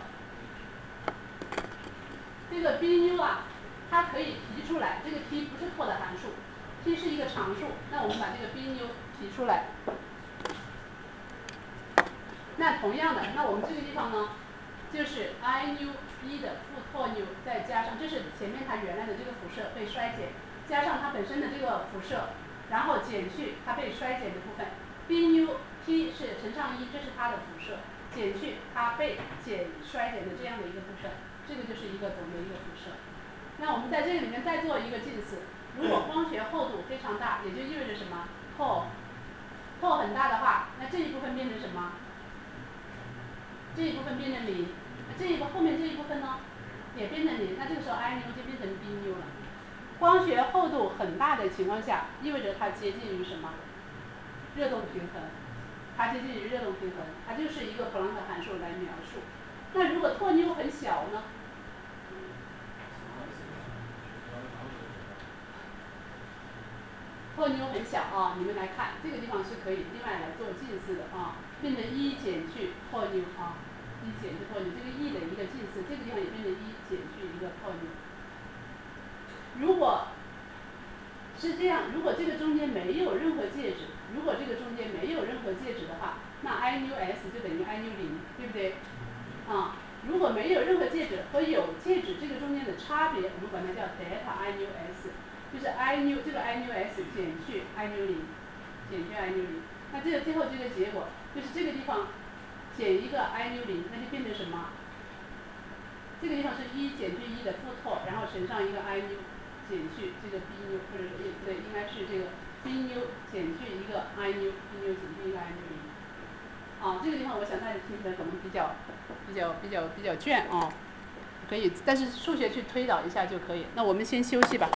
b nu 它可以提出来，这个 t 不是tau的函数 ，t 是一个常数，那我们把这个 b nu 提出来。那同样的，那我们这个地方呢，就是 I nu 1的负 tau nu 再加上，这是前面它原来的这个辐射被衰减，加上它本身的这个辐射，然后减去它被衰减的部分 ，b nu t 是乘上1，这是它的辐射，减去它被衰减的这样的一个部分，这个就是一个总的一个辐射。那我们在这个里面再做一个近似，如果光学厚度非常大，也就意味着什么 tau 很大的话，那这一部分变成什么？这一部分变成0，后面这一部分呢也变成0，那这个时候 I nu 就变成 b nu 了。光学厚度很大的情况下，意味着它接近于什么？热动平衡，它就是一个普朗克函数来描述。那如果 tau nu 很小呢？tau nu 很小你们来看这个地方是可以另外来做近似的变成1减去 tau nu 1减去 tau nu， 这个 e 的一个近似，这个地方也变成1减去一个 tau nu。如果是这样，如果这个中间没有任何介质，的话，那 I nu s 就等于 I nu 0，对不对？如果没有任何介质和有介质这个中间的差别，我们管它叫 delta I nu s， 就是 这个 I nu s 减去 I nu 0，那这个最后这个结果就是这个地方减一个 I nu 0，那就变成什么？这个地方是1减去1的负 tau， 然后乘上一个 I nu 减去这个 b nu， 或者不对，应该是这个 b nu 减去一个 I nu， b nu 减去一个 I nu 0。 啊，这个地方我想大家听起来可能比较倦啊，可以，但是数学去推导一下就可以。那我们先休息吧。